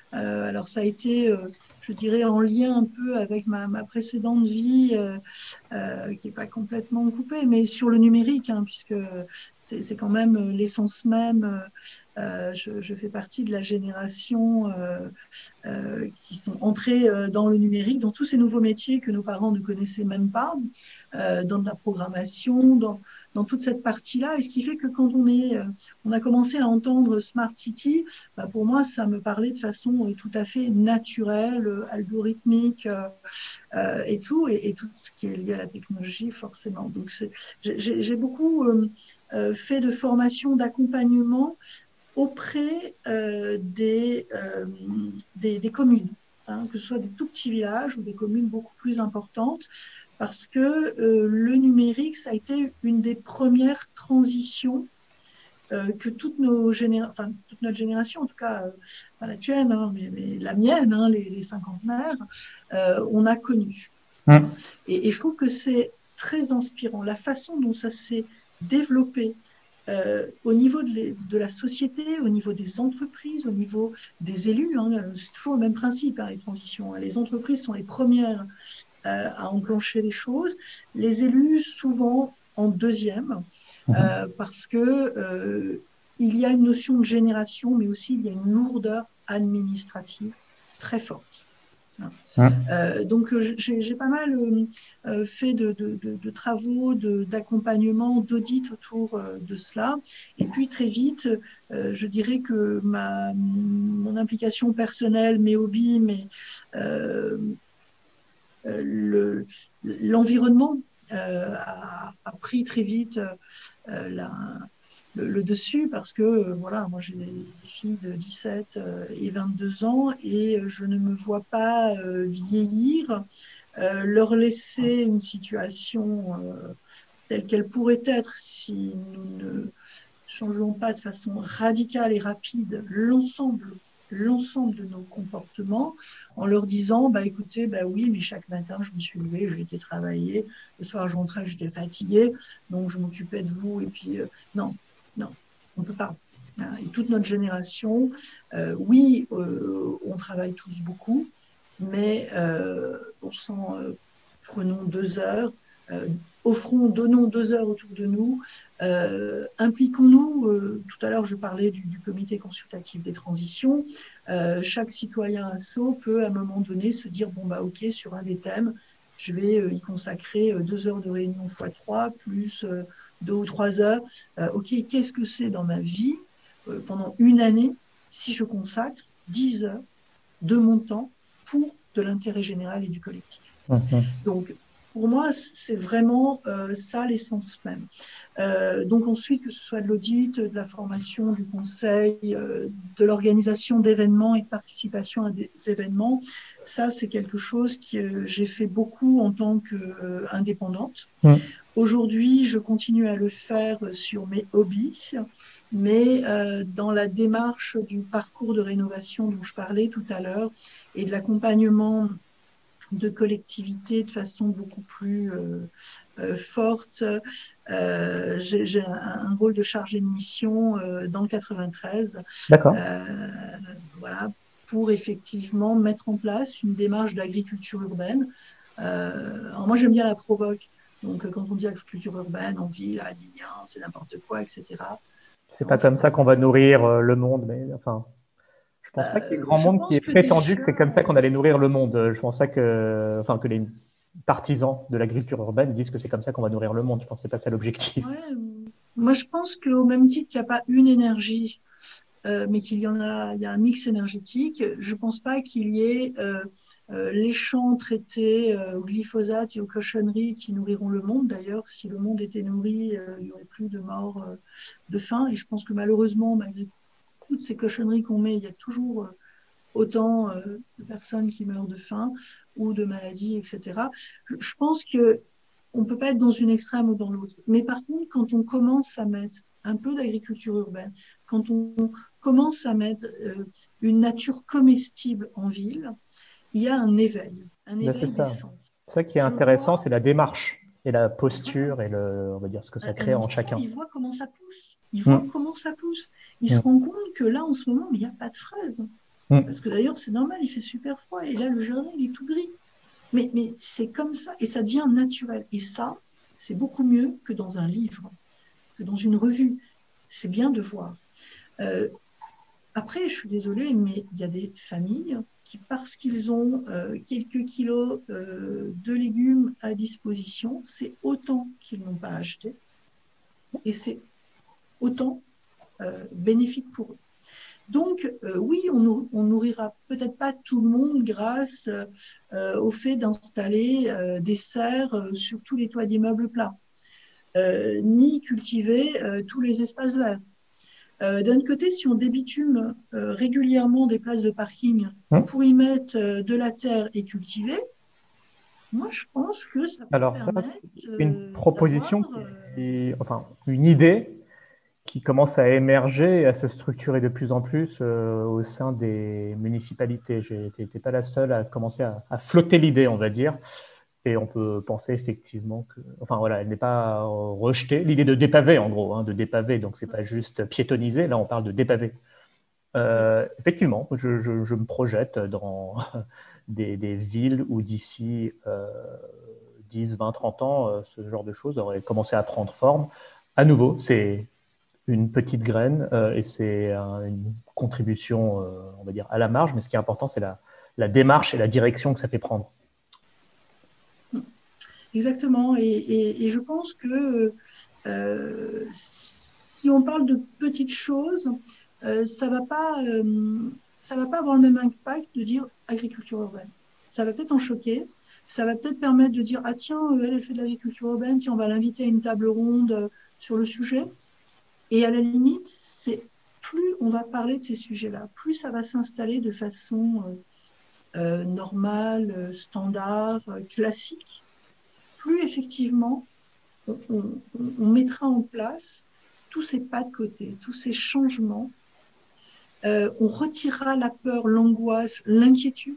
Euh, alors ça a été, euh, je dirais, en lien un peu avec ma, ma précédente vie, euh, euh, qui n'est pas complètement coupée, mais sur le numérique, hein, puisque c'est, c'est quand même l'essence même. Euh, je, je fais partie de la génération euh, euh, qui sont entrés euh, dans le numérique, dans tous ces nouveaux métiers que nos parents ne connaissaient même pas, euh, dans de la programmation, dans, dans toute cette partie-là. Et ce qui fait que quand on est, euh, on a commencé à entendre Smart City, bah pour moi, ça me parlait de façon euh, tout à fait naturelle, euh, algorithmique euh, euh, et tout, et, et tout ce qui est lié à la technologie, forcément. Donc, c'est, j'ai, j'ai beaucoup euh, euh, fait de formation, d'accompagnement auprès euh, des, euh, des, des communes, hein, que ce soit des tout petits villages ou des communes beaucoup plus importantes, parce que euh, le numérique, ça a été une des premières transitions euh, que toutes nos généra- enfin, toute notre génération, en tout cas, euh, pas la tienne, hein, mais, mais la mienne, hein, les, les cinquantenaires, euh, on a connu. Mmh. Hein. Et, et je trouve que c'est très inspirant, la façon dont ça s'est développé, euh, au niveau de, les, de la société, au niveau des entreprises, au niveau des élus. Hein, c'est toujours le même principe, hein, les transitions. Hein. Les entreprises sont les premières euh, à enclencher les choses. Les élus, souvent en deuxième, Mmh. euh, parce que euh, il y a une notion de génération, mais aussi il y a une lourdeur administrative très forte. Mmh. Euh, donc j'ai, j'ai pas mal euh, fait de, de, de, de travaux, de, d'accompagnement, d'audit autour euh, de cela. Et puis très vite, euh, je dirais que ma, mon implication personnelle, mes hobbies, mes, euh, le, l'environnement euh, a, a pris très vite euh, la, le, le dessus parce que euh, voilà, moi j'ai des filles de dix-sept euh, et vingt-deux ans et je ne me vois pas euh, vieillir, euh, leur laisser une situation euh, telle qu'elle pourrait être si nous ne changeons pas de façon radicale et rapide l'ensemble l'ensemble de nos comportements en leur disant bah écoutez bah oui mais chaque matin je me suis levée, j'ai été travailler, le soir je rentrais, j'étais fatiguée donc je m'occupais de vous et puis euh, non non on peut pas. Et toute notre génération euh, oui euh, on travaille tous beaucoup mais euh, on s'en euh, prenons deux heures euh, offrons, donnons deux heures autour de nous, euh, impliquons-nous. Euh, tout à l'heure, je parlais du, du comité consultatif des transitions. Euh, chaque citoyen asso peut, à un moment donné, se dire bon bah ok, sur un des thèmes, je vais euh, y consacrer euh, deux heures de réunion fois trois, plus euh, deux ou trois heures. Euh, ok, qu'est-ce que c'est dans ma vie euh, pendant une année si je consacre dix heures de mon temps pour de l'intérêt général et du collectif. Mmh. Donc, pour moi, c'est vraiment euh, ça l'essence même. Euh, donc ensuite, que ce soit de l'audit, de la formation, du conseil, euh, de l'organisation d'événements et de participation à des événements, ça c'est quelque chose que j'ai fait beaucoup en tant qu'indépendante. Mmh. Aujourd'hui, je continue à le faire sur mes hobbies, mais euh, dans la démarche du parcours de rénovation dont je parlais tout à l'heure et de l'accompagnement de collectivité de façon beaucoup plus euh, euh, forte. Euh, j'ai, j'ai un, un rôle de chargé de mission euh, dans le quatre-vingt-treize, D'accord. euh, voilà, pour effectivement mettre en place une démarche d'agriculture urbaine. Euh, alors moi, j'aime bien la provoque. Donc, quand on dit agriculture urbaine en ville, ah, c'est n'importe quoi, et cetera. C'est Non, pas comme ça qu'on va nourrir euh, le monde, mais enfin, je pense pas qu'il y ait euh, grand je monde qui pense ait que prétendu que déjà, c'est comme ça qu'on allait nourrir le monde. Je pense pas que, enfin, que les partisans de l'agriculture urbaine disent que c'est comme ça qu'on va nourrir le monde. Je pense que c'est pas ça l'objectif. ouais, moi je pense qu'au même titre qu'il n'y a pas une énergie, euh, mais qu'il y en a, il y a un mix énergétique. Je ne pense pas qu'il y ait euh, euh, les champs traités euh, au glyphosate et aux cochonneries qui nourriront le monde. D'ailleurs, si le monde était nourri, euh, il n'y aurait plus de morts euh, de faim. Et je pense que malheureusement, malgré toutes ces cochonneries qu'on met, il y a toujours euh, autant euh, de personnes qui meurent de faim ou de maladies, et cetera. Je, je pense que on peut pas être dans une extrême ou dans l'autre. Mais par contre, quand on commence à mettre un peu d'agriculture urbaine, quand on commence à mettre euh, une nature comestible en ville, il y a un éveil, un Ben, c'est éveil des ça. sens. C'est ça qui est Je intéressant, vois, c'est la démarche et la voilà, posture et le, on va dire ce que ça un, crée un en enfant, chacun. il voit comment ça pousse. Il voit Mmh. comment ça pousse. Il se Mmh. rend compte que là, en ce moment, il n'y a pas de fraises. Mm. Parce que d'ailleurs, c'est normal, il fait super froid et là, le jardin, il est tout gris. Mais, mais c'est comme ça et ça devient naturel. Et ça, c'est beaucoup mieux que dans un livre, que dans une revue. C'est bien de voir. Euh, Après, je suis désolée, mais il y a des familles qui, parce qu'ils ont euh, quelques kilos euh, de légumes à disposition, c'est autant qu'ils n'ont pas acheté et c'est autant euh, bénéfique pour eux. Donc, euh, oui, on, on nourrira peut-être pas tout le monde grâce euh, au fait d'installer euh, des serres euh, sur tous les toits d'immeubles plats, euh, ni cultiver euh, tous les espaces verts. Euh, D'un côté, si on débitume euh, régulièrement des places de parking Mm. pour y mettre euh, de la terre et cultiver, moi, je pense que ça peut Alors ça, permettre c'est une euh, d'avoir… proposition euh, qui, enfin, une idée qui commence à émerger et à se structurer de plus en plus euh, au sein des municipalités. Je n'étais pas la seule à commencer à, à flotter l'idée, on va dire. Et on peut penser effectivement que, enfin voilà, elle n'est pas rejetée. L'idée de dépaver, en gros, hein, de dépaver, donc c'est pas juste piétoniser. Là, on parle de dépaver. oui. Euh, effectivement, je, je, je me projette dans des, des villes où d'ici euh, dix, vingt, trente ans, euh, ce genre de choses aurait commencé à prendre forme. À nouveau, c'est une petite graine euh, et c'est un, une contribution, euh, on va dire, à la marge, mais ce qui est important, c'est la, la démarche et la direction que ça fait prendre. Exactement. Et, et, et je pense que euh, si on parle de petites choses, euh, ça va pas, euh, ça va pas avoir le même impact de dire agriculture urbaine. Ça va peut-être en choquer. Ça va peut-être permettre de dire, ah tiens, elle, elle fait de l'agriculture urbaine, tiens, on va l'inviter à une table ronde euh, sur le sujet. Et à la limite, c'est plus on va parler de ces sujets-là, plus ça va s'installer de façon euh, euh, normale, euh, standard, euh, classique, plus effectivement on, on, on mettra en place tous ces pas de côté, tous ces changements. Euh, on retirera la peur, l'angoisse, l'inquiétude.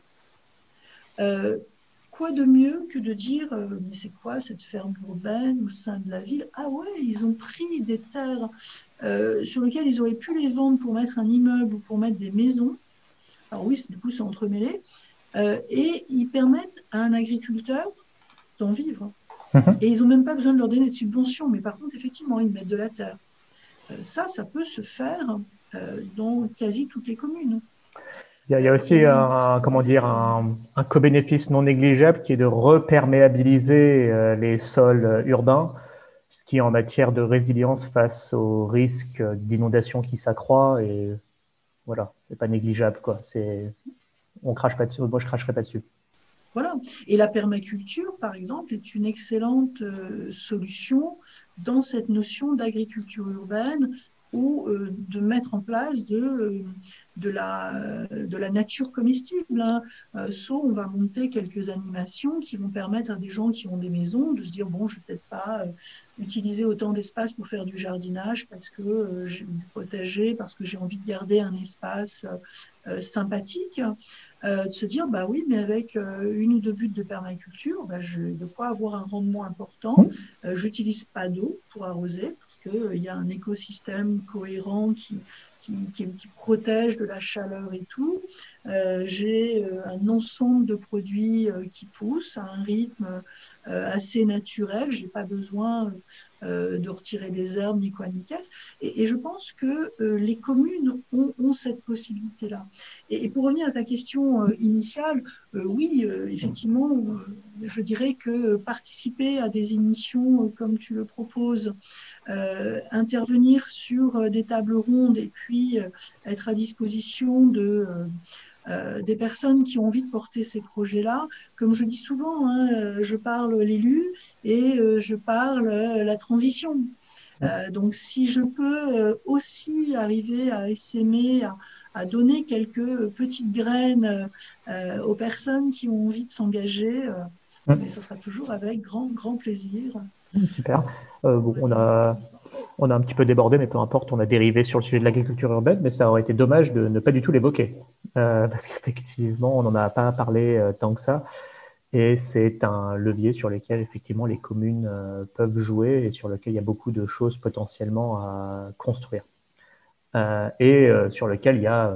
Euh, quoi de mieux que de dire, euh, mais c'est quoi cette ferme urbaine au sein de la ville? Ah ouais, ils ont pris des terres euh, sur lesquelles ils auraient pu les vendre pour mettre un immeuble ou pour mettre des maisons. Alors oui, du coup, c'est entremêlé. Euh, et ils permettent à un agriculteur d'en vivre. Et ils n'ont même pas besoin de leur donner de subventions, mais par contre, effectivement, ils mettent de la terre. Euh, ça, ça peut se faire euh, dans quasi toutes les communes. Il y a, il y a Euh, aussi on a un, comment dire, identifié… un, un co-bénéfice non négligeable qui est de reperméabiliser euh, les sols euh, urbains, ce qui en matière de résilience face au risque d'inondation qui s'accroît et voilà, c'est pas négligeable quoi. C'est, on crache pas dessus, moi je cracherai pas dessus. Voilà. Et la permaculture, par exemple, est une excellente euh, solution dans cette notion d'agriculture urbaine ou euh, de mettre en place de, euh, de, la, de la nature comestible. Hein. Euh, soit on va monter quelques animations qui vont permettre à des gens qui ont des maisons de se dire, bon, je ne vais peut-être pas euh, utiliser autant d'espace pour faire du jardinage parce que euh, j'ai du potager, parce que j'ai envie de garder un espace euh, sympathique. Euh, de se dire, bah oui, mais avec euh, une ou deux buts de permaculture, bah, je vais de quoi avoir un rendement important. Euh, j'utilise pas d'eau pour arroser parce qu'il euh, y a un écosystème cohérent qui, qui, qui, qui, protège de la chaleur et tout. Euh, j'ai euh, un ensemble de produits euh, qui poussent à un rythme euh, assez naturel. J'ai pas besoin euh, de retirer des herbes ni quoi ni qu'est-ce. Et, et je pense que euh, les communes ont, ont cette possibilité-là. Et, et pour revenir à ta question euh, initiale, euh, oui, euh, effectivement, euh, je dirais que participer à des émissions euh, comme tu le proposes, euh, intervenir sur euh, des tables rondes et puis euh, être à disposition de… Euh, euh, des personnes qui ont envie de porter ces projets-là. Comme je dis souvent, hein, euh, je parle l'élu et euh, je parle euh, la transition. Euh, donc, si je peux euh, aussi arriver à essaimer, à, à donner quelques petites graines euh, aux personnes qui ont envie de s'engager, euh, mais ce sera toujours avec grand, grand plaisir. Super. Euh, bon, on a, on a un petit peu débordé, mais peu importe, on a dérivé sur le sujet de l'agriculture urbaine, mais ça aurait été dommage de ne pas du tout l'évoquer, euh, parce qu'effectivement, on n'en a pas parlé euh, tant que ça, et c'est un levier sur lequel effectivement les communes euh, peuvent jouer et sur lequel il y a beaucoup de choses potentiellement à construire, euh, et euh, sur lequel il y a, euh,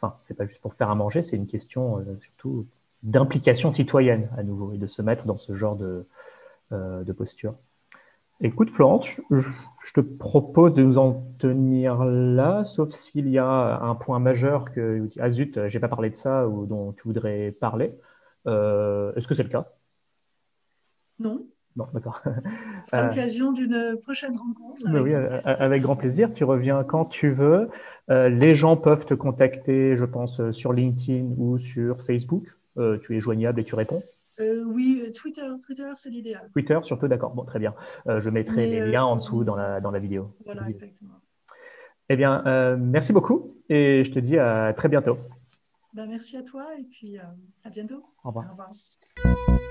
enfin, c'est pas juste pour faire à manger, c'est une question euh, surtout d'implication citoyenne à nouveau et de se mettre dans ce genre de, euh, de posture. Écoute, Florence, je, je te propose de nous en tenir là, sauf s'il y a un point majeur que, ah zut, j'ai pas parlé de ça ou dont tu voudrais parler. Euh, est-ce que c'est le cas? Non, Non, d'accord. ce sera Euh, l'occasion d'une prochaine rencontre mais avec oui, grand euh, plaisir. avec grand plaisir. Tu reviens quand tu veux. Euh, les gens peuvent te contacter, je pense, euh, sur LinkedIn ou sur Facebook. Euh, tu es joignable et tu réponds. Euh, oui, Twitter, Twitter, c'est l'idéal. Twitter, surtout, d'accord. Bon, très bien. Euh, je mettrai Mais les euh, liens en dessous dans la, dans la vidéo. voilà, exactement. Eh bien, euh, merci beaucoup et je te dis à très bientôt. Ben, merci à toi et puis euh, à bientôt. Au revoir. Au revoir.